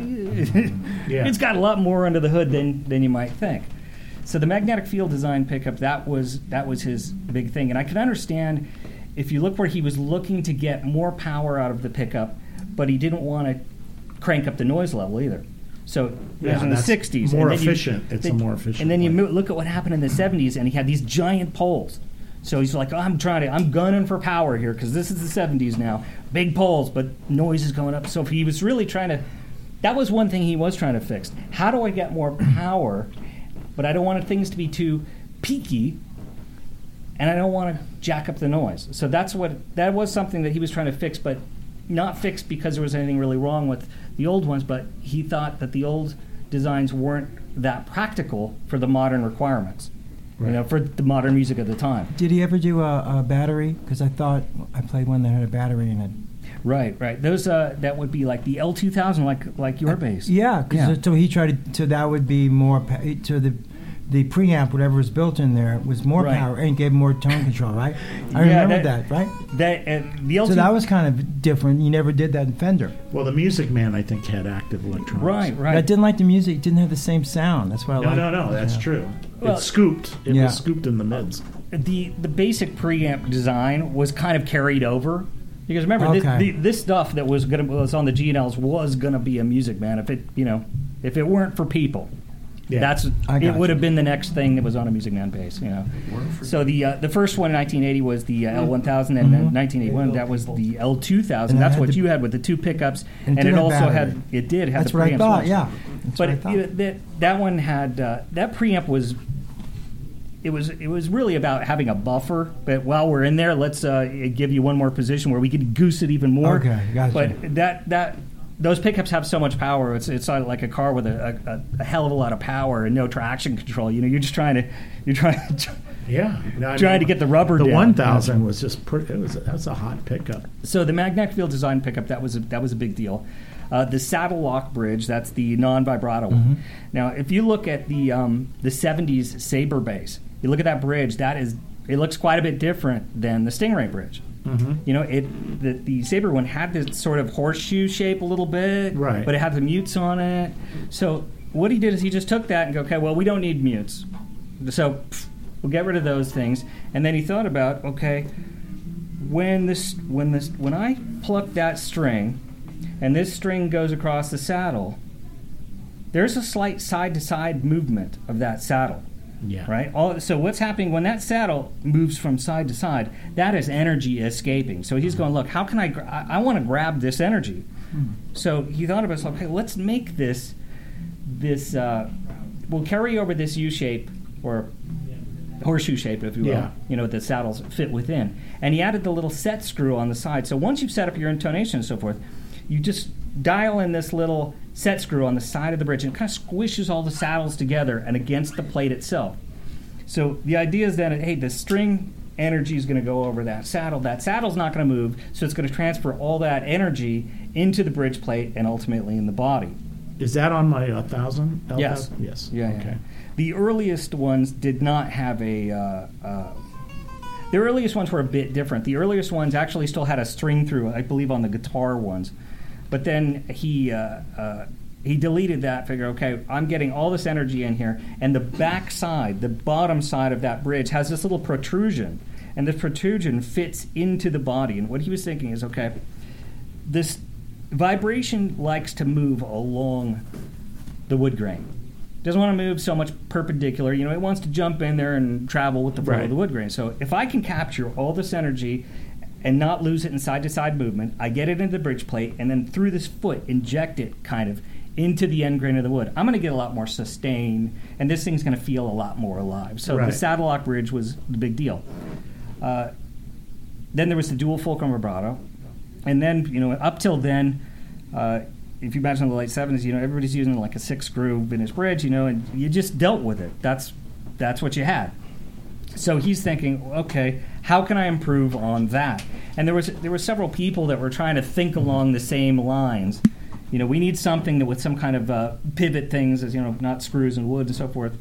Speaker 3: Yeah.
Speaker 4: it's got a lot more under the hood than, than you might think. So the magnetic field design pickup, that was that was his big thing. And I can understand if you look where he was looking to get more power out of the pickup, but he didn't want to crank up the noise level either. So it
Speaker 3: Yeah,
Speaker 4: was in the
Speaker 3: that's
Speaker 4: sixties.
Speaker 3: more
Speaker 4: and then you-
Speaker 3: efficient. It's a
Speaker 4: then-
Speaker 3: more efficient
Speaker 4: And then you
Speaker 3: way.
Speaker 4: mo- look at what happened in the seventies, and he had these giant poles. So he's like, oh, I'm trying to, I'm gunning for power here, because this is the seventies now. Big poles, but noise is going up. So if he was really trying to, that was one thing he was trying to fix. How do I get more power, but I don't want things to be too peaky, and I don't want to jack up the noise. So that's what, that was something that he was trying to fix, but not fixed because there was anything really wrong with the old ones, but he thought that the old designs weren't that practical for the modern requirements,
Speaker 3: Right.
Speaker 4: you know, for the modern music of the time.
Speaker 5: Did he ever do a, a battery? Because I thought I played one that had a battery in it.
Speaker 4: Right, right. Those uh, that would be like the L two thousand, like like your bass.
Speaker 5: Yeah, 'cause
Speaker 4: Yeah.
Speaker 5: so he tried to. So that would be more. Pa- to the the preamp, whatever was built in there, was more
Speaker 4: Right.
Speaker 5: power and gave more tone control. Right. I
Speaker 4: Yeah,
Speaker 5: remember
Speaker 4: that-
Speaker 5: that. Right.
Speaker 4: That uh, the L two.
Speaker 5: So that was kind of different. You never did that in Fender.
Speaker 3: Well, the Music Man, I think, had active electronics.
Speaker 4: right,
Speaker 5: But I
Speaker 4: right.
Speaker 5: didn't like the music. It didn't have the same sound. That's what I
Speaker 3: No,
Speaker 5: liked.
Speaker 3: no, no. That's
Speaker 5: Yeah.
Speaker 3: true.
Speaker 4: Well-
Speaker 3: it's scooped. It
Speaker 5: Yeah.
Speaker 3: was scooped in the mids.
Speaker 4: the the basic preamp design was kind of carried over. Because remember, this,
Speaker 5: Okay.
Speaker 4: the, this stuff that was gonna was on the G N Ls was gonna be a Music Man. If it you know, if it weren't for people,
Speaker 3: Yeah.
Speaker 4: that's
Speaker 5: I
Speaker 4: it
Speaker 5: got
Speaker 4: would
Speaker 5: you.
Speaker 4: have been the next thing that was on a Music Man bass. You know, so the uh, the first one in nineteen eighty was the uh, L one thousand, and then
Speaker 5: Mhm.
Speaker 4: nineteen eighty-one that was the L two thousand.
Speaker 5: And it
Speaker 4: That's
Speaker 5: had
Speaker 4: what
Speaker 5: the-
Speaker 4: you had with the two pickups,
Speaker 5: And
Speaker 4: and,
Speaker 5: it did
Speaker 4: it
Speaker 5: have
Speaker 4: also
Speaker 5: battery.
Speaker 4: had it did have
Speaker 5: That's
Speaker 4: the
Speaker 5: what I
Speaker 4: preamp
Speaker 5: thought.
Speaker 4: switch.
Speaker 5: Yeah. That's
Speaker 4: But
Speaker 5: what I thought.
Speaker 4: you know, that that one had uh, that preamp was. It was it was really about having a buffer, but while we're in there, let's uh, give you one more position where we could goose it even more.
Speaker 5: Okay, gotcha.
Speaker 4: But that that those pickups have so much power. It's it's sort of like a car with a, a, a hell of a lot of power and no traction control. You know, you're just trying to you're trying
Speaker 3: Yeah. No, I
Speaker 4: trying
Speaker 3: mean,
Speaker 4: to get the rubber
Speaker 3: The
Speaker 4: down.
Speaker 3: one thousand was just pretty. It was. That was a hot pickup.
Speaker 4: So the magnetic field design pickup, that was a, that was a big deal. Uh, the saddle lock bridge, that's the non-vibrato
Speaker 5: Mm-hmm.
Speaker 4: one. Now, if you look at the um, the seventies Sabre bass, you look at that bridge. That is, it looks quite a bit different than the Stingray bridge.
Speaker 3: Mm-hmm.
Speaker 4: You know, it the, the Sabre one had this sort of horseshoe shape a little bit,
Speaker 3: Right.
Speaker 4: but it had the mutes on it. So what he did is he just took that and go, okay, well, we don't need mutes, so pff, we'll get rid of those things. And then he thought about, okay, when this when this when I pluck that string, and this string goes across the saddle, there's a slight side-to-side movement of that saddle.
Speaker 3: Yeah.
Speaker 4: Right. All, so what's happening when that saddle moves from side to side? That is energy escaping. So he's going, look, how can I? Gra- I, I want to grab this energy. So he thought of us, okay, let's make this this. Uh, we'll carry over this U shape or horseshoe shape, if you will.
Speaker 3: Yeah.
Speaker 4: You know, the saddles fit within, and he added the little set screw on the side. So once you've set up your intonation and so forth, you just dial in this little set screw on the side of the bridge, and it kind of squishes all the saddles together and against the plate itself. So the idea is then, hey, the string energy is going to go over that saddle. That saddle's not going to move, so it's going to transfer all that energy into the bridge plate and ultimately in the body.
Speaker 3: Is that on my uh, thousand? L
Speaker 4: Yes.
Speaker 3: thousand? Yes.
Speaker 4: Yeah, yeah.
Speaker 3: Okay.
Speaker 4: The earliest ones did not have a. Uh, uh, the earliest ones were a bit different. The earliest ones actually still had a string through, I believe, on the guitar ones. But then he uh, uh, he deleted that. Figure, okay, I'm getting all this energy in here, and the back side, the bottom side of that bridge, has this little protrusion, and this protrusion fits into the body. And what he was thinking is, okay, this vibration likes to move along the wood grain. Doesn't want to move so much perpendicular. You know, it wants to jump in there and travel with the flow
Speaker 3: Right.
Speaker 4: of the wood grain. So if I can capture all this energy and not lose it in side-to-side movement, I get it into the bridge plate, and then through this foot, inject it kind of into the end grain of the wood. I'm going to get a lot more sustain, and this thing's going to feel a lot more alive. So
Speaker 3: Right.
Speaker 4: the saddle lock bridge was the big deal. Uh, then there was the dual fulcrum vibrato, and then, you know, up till then, uh, if you imagine in the late seventies, you know, everybody's using like a six screw vintage bridge, you know, and you just dealt with it. That's that's what you had. So he's thinking, okay, how can I improve on that? And there was there were several people that were trying to think along the same lines. You know, we need something that with some kind of uh, pivot things, as you know, not screws and wood and so forth.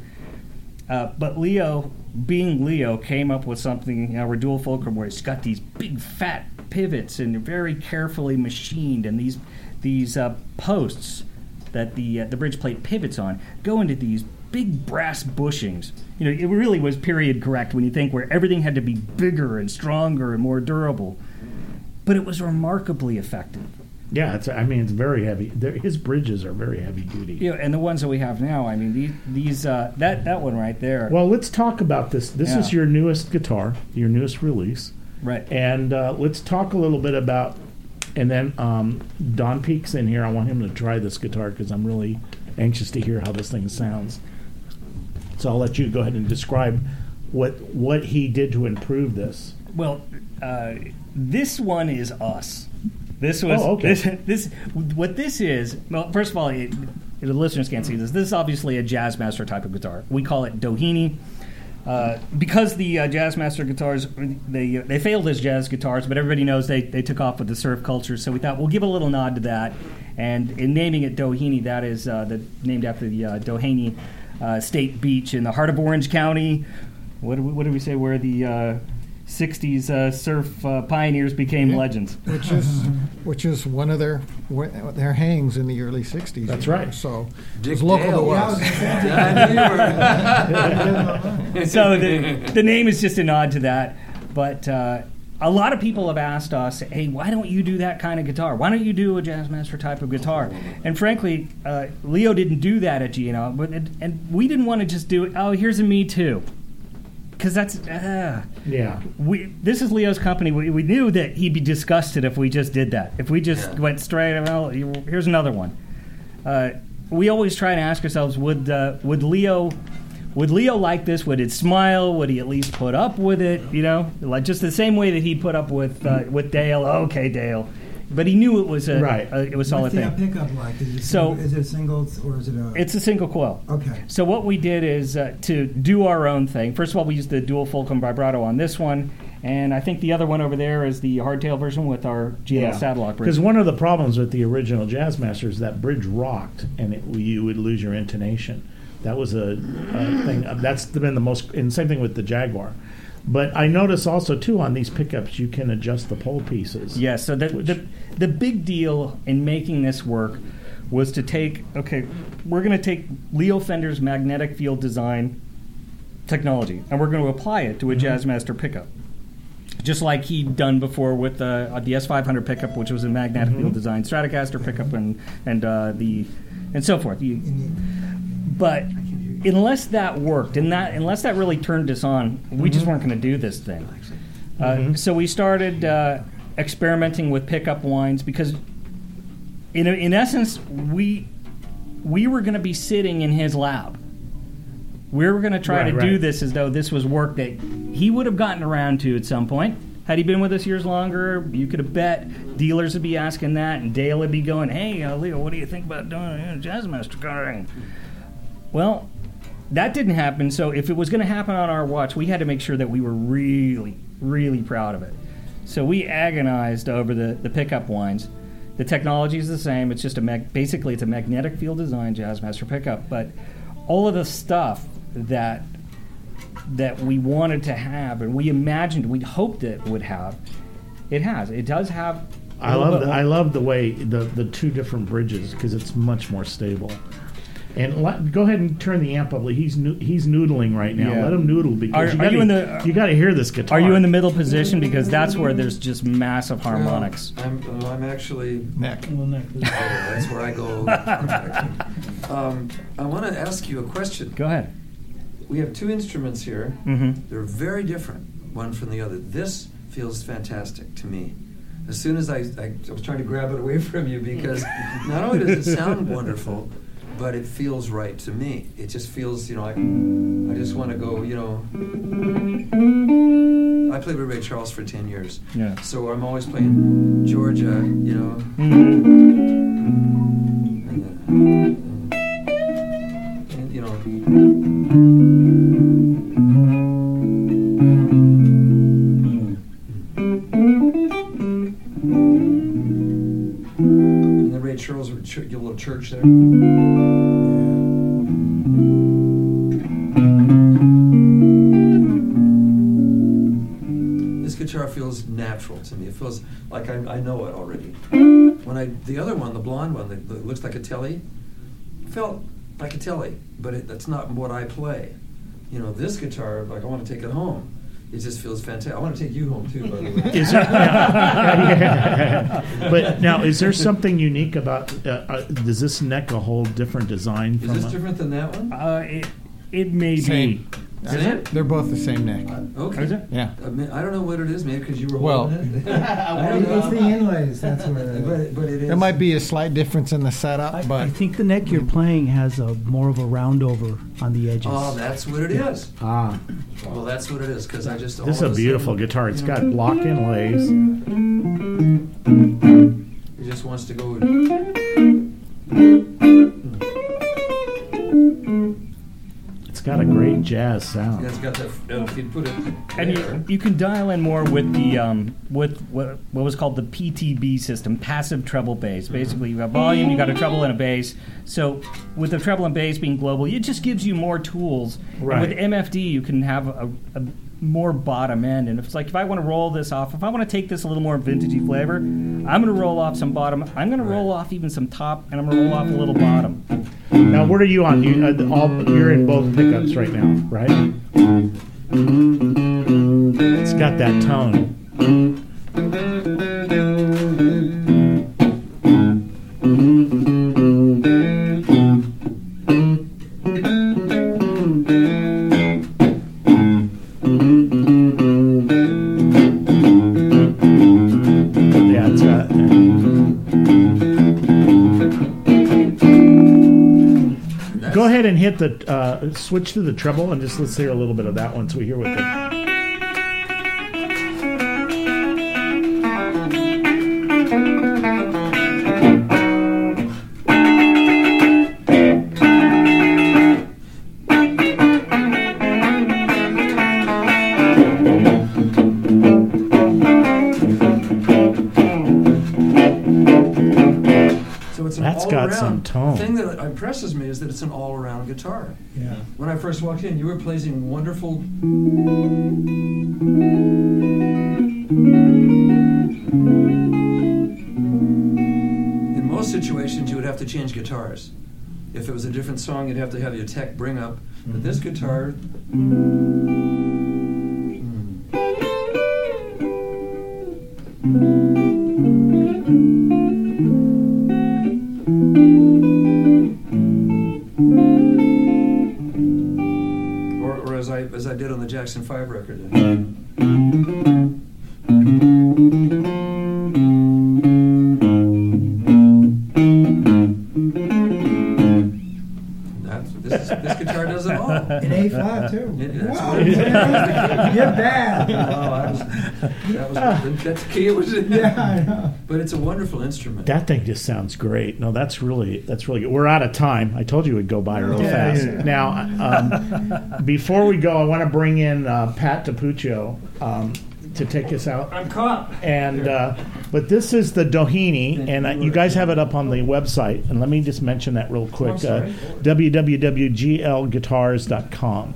Speaker 4: Uh, but Leo, being Leo, came up with something, you know, our dual fulcrum, where it's got these big fat pivots and they're very carefully machined, and these these uh, posts that the uh, the bridge plate pivots on go into these big brass bushings. You know, it really was period correct when you think where everything had to be bigger and stronger and more durable, but it was remarkably effective.
Speaker 3: Yeah, it's. I mean, it's very heavy. They're, his bridges are very heavy duty.
Speaker 4: You know, and the ones that we have now, I mean, these, these uh, that that one right there.
Speaker 3: Well, let's talk about this. This
Speaker 4: Yeah.
Speaker 3: is your newest guitar, your newest release,
Speaker 4: right.
Speaker 3: and uh, let's talk a little bit about. And then um, Don Peak's in here. I want him to try this guitar because I'm really anxious to hear how this thing sounds. So I'll let you go ahead and describe what what he did to improve this.
Speaker 4: Well, uh, this one is us. This was
Speaker 3: Oh, okay.
Speaker 4: this, this. What this is? Well, first of all, it, the listeners can't see this. This is obviously a Jazzmaster type of guitar. We call it Doheny. Uh, because the uh, Jazzmaster guitars, they they failed as jazz guitars, but everybody knows they, they took off with the surf culture, so we thought we'll give a little nod to that. And in naming it Doheny, that is uh, the, named after the uh, Doheny uh, State Beach in the heart of Orange County. What did we, what did we say, where the uh, sixties uh, surf uh, pioneers became
Speaker 7: Yeah.
Speaker 4: legends?
Speaker 7: Which is which is one of their their hangs in the early sixties.
Speaker 3: That's
Speaker 7: you know,
Speaker 3: right.
Speaker 7: So
Speaker 6: Dick
Speaker 7: it's local
Speaker 6: Dale
Speaker 7: to
Speaker 6: was.
Speaker 7: us.
Speaker 6: I knew you were-
Speaker 4: So the, the name is just a nod to that. But uh, a lot of people have asked us, hey, why don't you do that kind of guitar? Why don't you do a Jazzmaster type of guitar? And frankly, uh, Leo didn't do that at G and L, but it, and we didn't want to just do, oh, here's a Me Too. Because that's, uh,
Speaker 3: Yeah.
Speaker 4: we. This is Leo's company. We, we knew that he'd be disgusted if we just did that. If we just
Speaker 6: Yeah.
Speaker 4: went straight, well, here's another one. Uh, we always try and ask ourselves, would uh, would Leo... Would Leo like this? Would it smile? Would he at least put up with it? You know, like just the same way that he put up with uh, with Dale. Okay, Dale, but he knew it was a,
Speaker 3: Right.
Speaker 4: a it was a solid
Speaker 5: What's the
Speaker 4: thing.
Speaker 5: pickup like? Is it,
Speaker 4: So-
Speaker 5: single, is it a single or is it a?
Speaker 4: It's a single coil.
Speaker 5: Okay.
Speaker 4: So what we did is uh, to do our own thing. First of all, we used the dual Fulcrum vibrato on this one, and I think the other one over there is the hardtail version with our G L saddle lock bridge.
Speaker 3: Because one of the problems with the original Jazzmaster is that bridge rocked, and it, you would lose your intonation. That was a, a thing. uh, That's been the most, and same thing with the Jaguar. But I notice also too on these pickups you can adjust the pole pieces.
Speaker 4: Yeah, so the,
Speaker 3: Which-
Speaker 4: the the big deal in making this work was to take, okay, we're going to take Leo Fender's magnetic field design technology, and we're going to apply it to a Jazzmaster pickup. Just like he'd done before with uh, the S five hundred pickup, which was a magnetic field design Stratocaster pickup, and and uh, the and so forth. You, but unless that worked, and that unless that really turned us on, we just weren't going to do this thing. Uh, So we started uh, experimenting with pickup wines because, in in essence, we we were going to be sitting in his lab. We were going to try
Speaker 3: Right,
Speaker 4: to do
Speaker 3: right.
Speaker 4: this as though this was work that he would have gotten around to at some point. Had he been with us years longer, you could have bet dealers would be asking that, and Dale would be going, "Hey, uh, Leo, what do you think about doing a Jazzmaster car?" Well, that didn't happen. So if it was going to happen on our watch, we had to make sure that we were really, really proud of it. So we agonized over the, the pickup wines. The technology is the same. It's just a mag- basically it's a magnetic field design Jazzmaster pickup, but all of the stuff that that we wanted to have and we imagined, we hoped it would have, it has. It does have. a
Speaker 3: I
Speaker 4: little
Speaker 3: love
Speaker 4: bit
Speaker 3: the,
Speaker 4: more-
Speaker 3: I love the way the the two different bridges because it's much more stable. And let, go ahead and turn the amp up. He's noo- he's noodling right now.
Speaker 4: Yeah.
Speaker 3: Let him noodle because
Speaker 4: Are-
Speaker 3: you
Speaker 4: are
Speaker 3: gotta,
Speaker 4: you in the-
Speaker 3: you got to hear this guitar.
Speaker 4: Are you in the middle position because that's where there's just massive harmonics?
Speaker 6: Well, I'm, well, I'm actually.
Speaker 7: Neck.
Speaker 6: Oh, that's where I go. um, I want to ask you a question.
Speaker 4: Go ahead.
Speaker 6: We have two instruments here.
Speaker 4: Mm-hmm.
Speaker 6: They're very different, one from the other. This feels fantastic to me. As soon as I, I, I was trying to grab it away from you because not only does it sound wonderful, but it feels right to me. It just feels, you know, like I just want to go, you know. I played with Ray Charles for ten years.
Speaker 4: Yeah.
Speaker 6: So I'm always playing Georgia, you know.
Speaker 4: Mm-hmm.
Speaker 6: And, uh, and, you know. And the Ray Charles would ch- get a little church there. This guitar feels natural to me. It feels like I, I know it already. When I the other one, the blonde one that, that looks like a Telly, felt like a Telly, but it, that's not what I play. You know, this guitar, like I want to take it home. It just feels fantastic. I want to take you home too, by the way.
Speaker 3: Is there, yeah, yeah. But now, is there something unique about? Uh, uh, does this neck a whole different design?
Speaker 6: Is
Speaker 3: from
Speaker 6: this
Speaker 3: a-
Speaker 6: different than that one?
Speaker 4: Uh, it, it may
Speaker 7: Same.
Speaker 4: be.
Speaker 6: Is it?
Speaker 7: They're both the same neck.
Speaker 6: Okay.
Speaker 4: Is it?
Speaker 7: Yeah.
Speaker 6: I, mean, I don't know what it is, maybe because you were
Speaker 7: Well-
Speaker 6: holding it. I don't
Speaker 5: It's the
Speaker 6: know.
Speaker 5: inlays. That's what it is.
Speaker 6: But, it- but it is.
Speaker 7: There might be a slight difference in the
Speaker 8: I,
Speaker 7: setup,
Speaker 8: I
Speaker 7: but
Speaker 8: think the neck you're playing has a more of a round over on the edges.
Speaker 6: Oh, that's what it is.
Speaker 3: Ah,
Speaker 6: Well, that's what it is because I just.
Speaker 3: this is
Speaker 6: all
Speaker 3: a
Speaker 6: of a
Speaker 3: beautiful
Speaker 6: sudden,
Speaker 3: guitar. It's
Speaker 6: you know,
Speaker 3: got block inlays.
Speaker 6: It just wants to go.
Speaker 3: jazz sound.
Speaker 6: Yeah, it's got that. Uh, if you put it
Speaker 4: And
Speaker 6: there,
Speaker 4: you, you can dial in more with the um, with what, what was called the P T B system, passive treble bass. Basically, you have volume, you got a treble and a bass. So with the treble and bass being global, it just gives you more tools.
Speaker 3: Right.
Speaker 4: And with M F D, you can have a, a more bottom end. And if it's like, if I want to roll this off, if I want to take this a little more vintagey flavor, I'm going to roll off some bottom. I'm going to roll off even some top, and I'm going to roll off a little bottom.
Speaker 3: Now, what are you on? You, uh, all, you're in both pickups right now, right? It's got that tone. Yeah, it's got. Go ahead and hit the uh, switch to the treble and just let's hear a little bit of that one so we hear what the.
Speaker 6: so it's an
Speaker 3: That's got
Speaker 6: all-around.
Speaker 3: some tone.
Speaker 6: The thing that impresses me is that it's an all-around guitar.
Speaker 5: Yeah.
Speaker 6: When I first walked in, you were playing wonderful. In most situations, you would have to change guitars. If it was a different song, you'd have to have your tech bring up. But this guitar. Or, or as I as I did on the Jackson five record. That's, this, is, this guitar does it all.
Speaker 5: In A five too.
Speaker 6: Yeah, that's
Speaker 5: Wow,
Speaker 6: what it is.
Speaker 5: you're bad.
Speaker 6: Oh, I was, that was, that's the key. It was in
Speaker 5: Yeah, I know.
Speaker 6: But it's a wonderful instrument.
Speaker 3: That thing just sounds great. No, that's really that's really good. We're out of time. I told you it would go by real
Speaker 5: Yeah,
Speaker 3: fast.
Speaker 5: yeah.
Speaker 3: Now, um, before we go, I want to bring in uh, Pat DiPuccio um, to take us out.
Speaker 6: I'm caught.
Speaker 3: And uh, but this is the Doheny, and uh, you guys have it up on the website. And let me just mention that real quick: uh, w w w dot g l guitars dot com.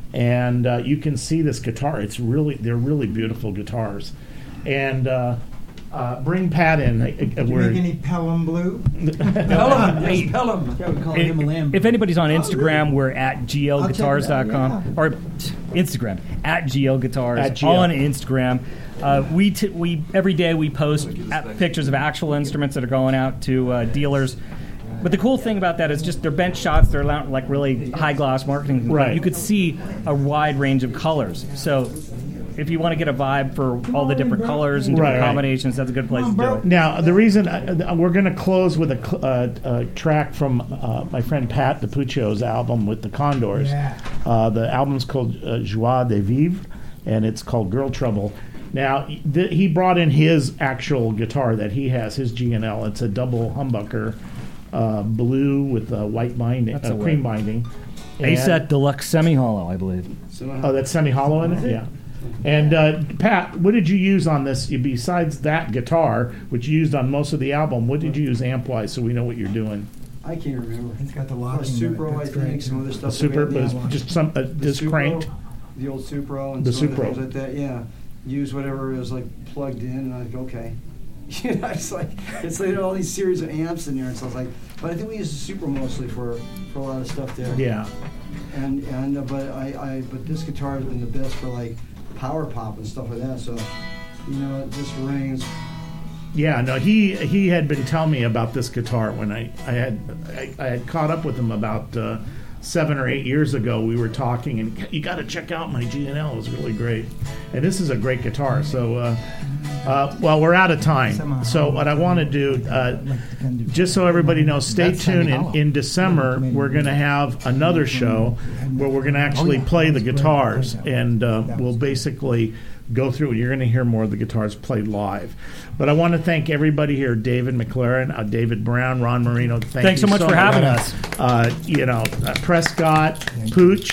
Speaker 3: And uh, you can see this guitar. It's really they're really beautiful guitars. And uh, uh, bring Pat in. Uh,
Speaker 5: Did you
Speaker 3: we're-
Speaker 5: make any Pelham Blue?
Speaker 6: Pelham, yes, Pelham.
Speaker 8: Yeah, we call
Speaker 4: If,
Speaker 8: him a lamb.
Speaker 4: if anybody's on Instagram, we're at g l guitars dot com.
Speaker 5: I'll check it
Speaker 4: Or Instagram, at G L Guitars.
Speaker 3: At G L.
Speaker 4: On Instagram. Uh, we, t- we Every day we post at pictures of actual instruments that are going out to uh, dealers. But the cool thing about that is just they're bench shots. They're not like really high gloss marketing.
Speaker 3: Right.
Speaker 4: You could see a wide range of colors. So if you want to get a vibe for all the different colors and different
Speaker 3: Right, right.
Speaker 4: combinations, that's a good place to do it.
Speaker 3: Now, the reason uh, we're going to close with a, cl- uh, a track from uh, my friend Pat DiPuccio's album with the Condors.
Speaker 5: Yeah.
Speaker 3: Uh, the album's called uh, Joie de Vivre, and it's called Girl Trouble. Now, th- he brought in his actual guitar that he has, his G N L. It's a double humbucker, uh, blue with a white binding,
Speaker 4: That's
Speaker 3: uh,
Speaker 4: a
Speaker 3: cream
Speaker 4: white.
Speaker 3: binding.
Speaker 4: A
Speaker 3: And-
Speaker 4: set Deluxe Semi-Hollow, I believe.
Speaker 3: Oh, that's semi-hollow in it? Yeah. And uh, Pat, what did you use on this? Besides that guitar, which you used on most of the album, what did you use amp-wise so we know what you're doing?
Speaker 9: I can't remember.
Speaker 5: It's got the
Speaker 9: A
Speaker 5: locking.
Speaker 9: Supro, I
Speaker 5: That's
Speaker 9: think,
Speaker 5: great.
Speaker 9: some other stuff.
Speaker 3: The Super
Speaker 9: that we had,
Speaker 3: was
Speaker 9: yeah.
Speaker 3: just some uh,
Speaker 9: The
Speaker 3: just
Speaker 9: Supro,
Speaker 3: cranked.
Speaker 9: The old Supro and
Speaker 3: The
Speaker 9: some other
Speaker 3: Supro.
Speaker 9: things like that, yeah. Use whatever was like plugged in, and I go, okay. You know, it's like, it's like all these series of amps in there, and so I was like, but I think we use the Supro mostly for, for a lot of stuff there.
Speaker 3: Yeah.
Speaker 9: And, and, uh, but I, I, but this guitar has been the best for like power pop and stuff like that, so, you know, it just rings.
Speaker 3: Yeah, no, he he had been telling me about this guitar when I I had I, I had caught up with him about uh, seven or eight years ago. We were talking, and you got to check out my G N L. It was really great, and this is a great guitar. So, uh, uh, well, we're out of time. So, what I want to do, uh, just so everybody knows, stay
Speaker 5: That's
Speaker 3: tuned. In,
Speaker 5: semi-hollow.
Speaker 3: in December, we're going to have another show where we're going to actually
Speaker 5: yeah.
Speaker 3: play the
Speaker 5: That was great.
Speaker 3: guitars,
Speaker 5: That was-
Speaker 3: and uh,
Speaker 5: that
Speaker 3: we'll
Speaker 5: was-
Speaker 3: basically go through it. You're going to hear more of the guitars played live. But I want to thank everybody here: David McLaren, uh, David Brown, Ron Marino. Thank
Speaker 4: Thanks
Speaker 3: you
Speaker 4: so much for having us.
Speaker 3: Uh, you know, uh, Prescott, Pooch,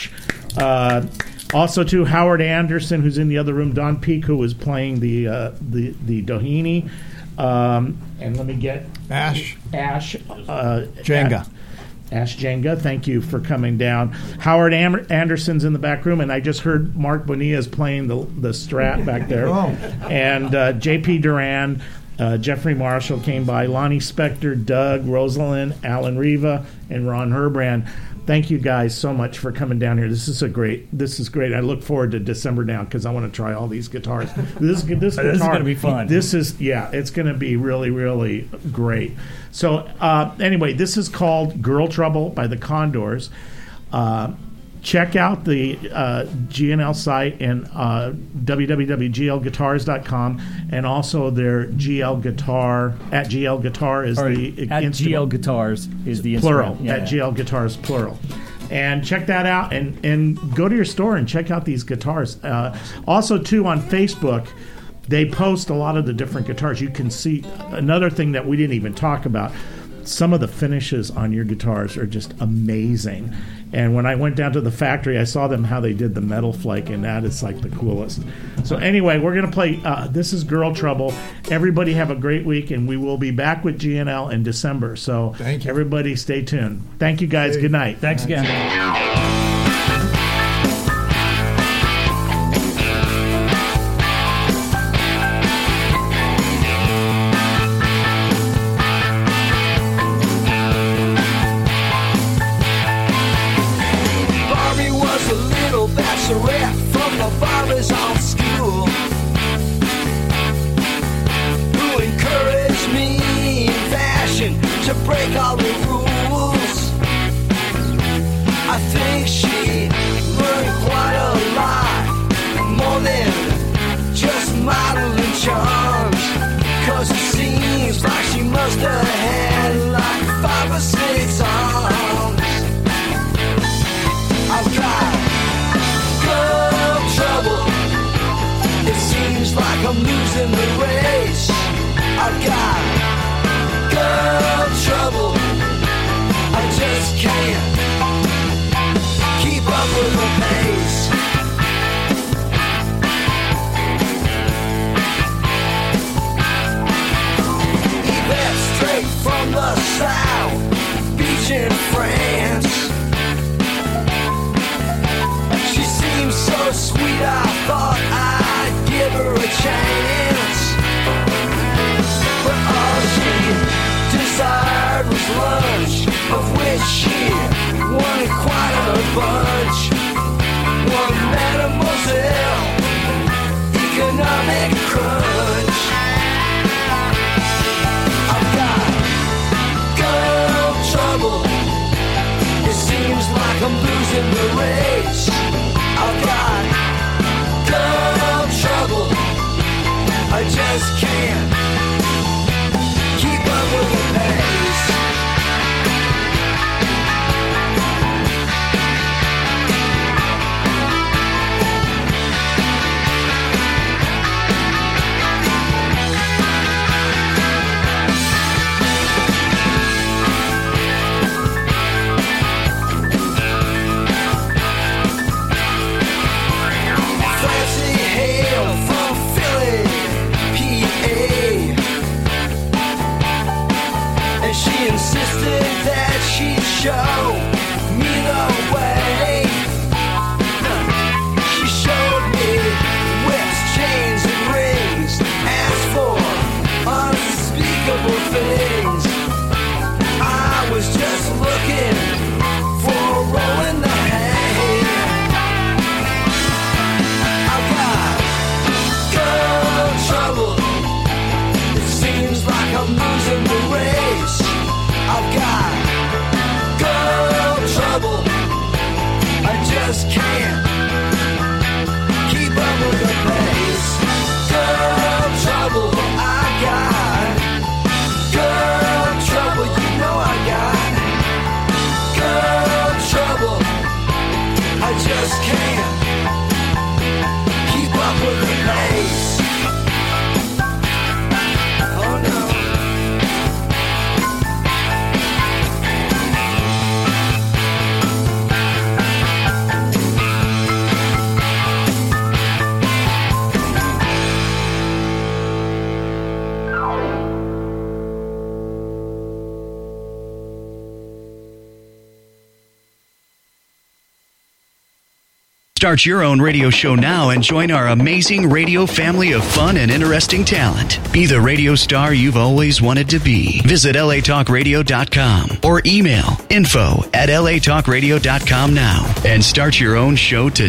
Speaker 3: Uh, also, to Howard Anderson, who's in the other room, Don Peak, who was playing the uh, the the Doheny, um, and let me get
Speaker 7: Ash.
Speaker 3: Ash uh,
Speaker 7: Jenga.
Speaker 3: Ash Jenga, thank you for coming down. Howard Am- Anderson's in the back room, and I just heard Mark Bonilla's playing the the Strat back there.
Speaker 5: Oh.
Speaker 3: And uh, J P Duran, uh, Jeffrey Marshall came by, Lonnie Spector, Doug, Rosalind, Alan Riva, and Ron Herbrand. Thank you guys so much for coming down here. This is a great. This is great. I look forward to December now because I want to try all these guitars. This this,
Speaker 4: This
Speaker 3: guitar,
Speaker 4: is gonna be fun.
Speaker 3: This is yeah. It's going to be really really great. So uh, anyway, this is called "Girl Trouble" by the Condors. Uh, check out the uh, G N L site and uh, w w w dot g l guitars dot com, and also their G L Guitar at G L Guitar is
Speaker 4: Or
Speaker 3: the
Speaker 4: at
Speaker 3: Instagram-
Speaker 4: G L Guitars is the Instagram.
Speaker 3: plural
Speaker 4: Yeah,
Speaker 3: at
Speaker 4: yeah.
Speaker 3: G L Guitars plural. And check that out, and and go to your store and check out these guitars. Uh, also, too, on Facebook, they post a lot of the different guitars. You can see another thing that we didn't even talk about. Some of the finishes on your guitars are just amazing. And when I went down to the factory, I saw them how they did the metal flake, and that is like the coolest. So anyway, we're going to play. Uh, this is Girl Trouble. Everybody have a great week, and we will be back with G N L in December. So
Speaker 7: Thank you.
Speaker 3: everybody stay tuned. Thank you, guys.
Speaker 7: Hey.
Speaker 3: Good night.
Speaker 4: Thanks again.
Speaker 2: Barbie was a little bachelorette from the father's old school, who encouraged me in fashion to break all the rules. I think she learned quite a lot, more than just modeling charms, 'cause it seems like she must have had like five or six arms. I've got girl trouble. It seems like I'm losing the race. I've got girl trouble. I just can't keep up with the pace. Yvette straight from the south, beach in France. She seems so sweet, I thought I'd give her a chance. But all she desired was lunch, of which she wanted quite a bunch. One mademoiselle, economic crunch. I've got girl trouble. It seems like I'm losing the race. I've got girl trouble. I just can't keep up with the pace. Fancy hail from Philly, P A.
Speaker 10: Start your own radio show now and join our amazing radio family of fun and interesting talent. Be the radio star you've always wanted to be. Visit L A talk radio dot com or email info at L A talk radio dot com now and start your own show today.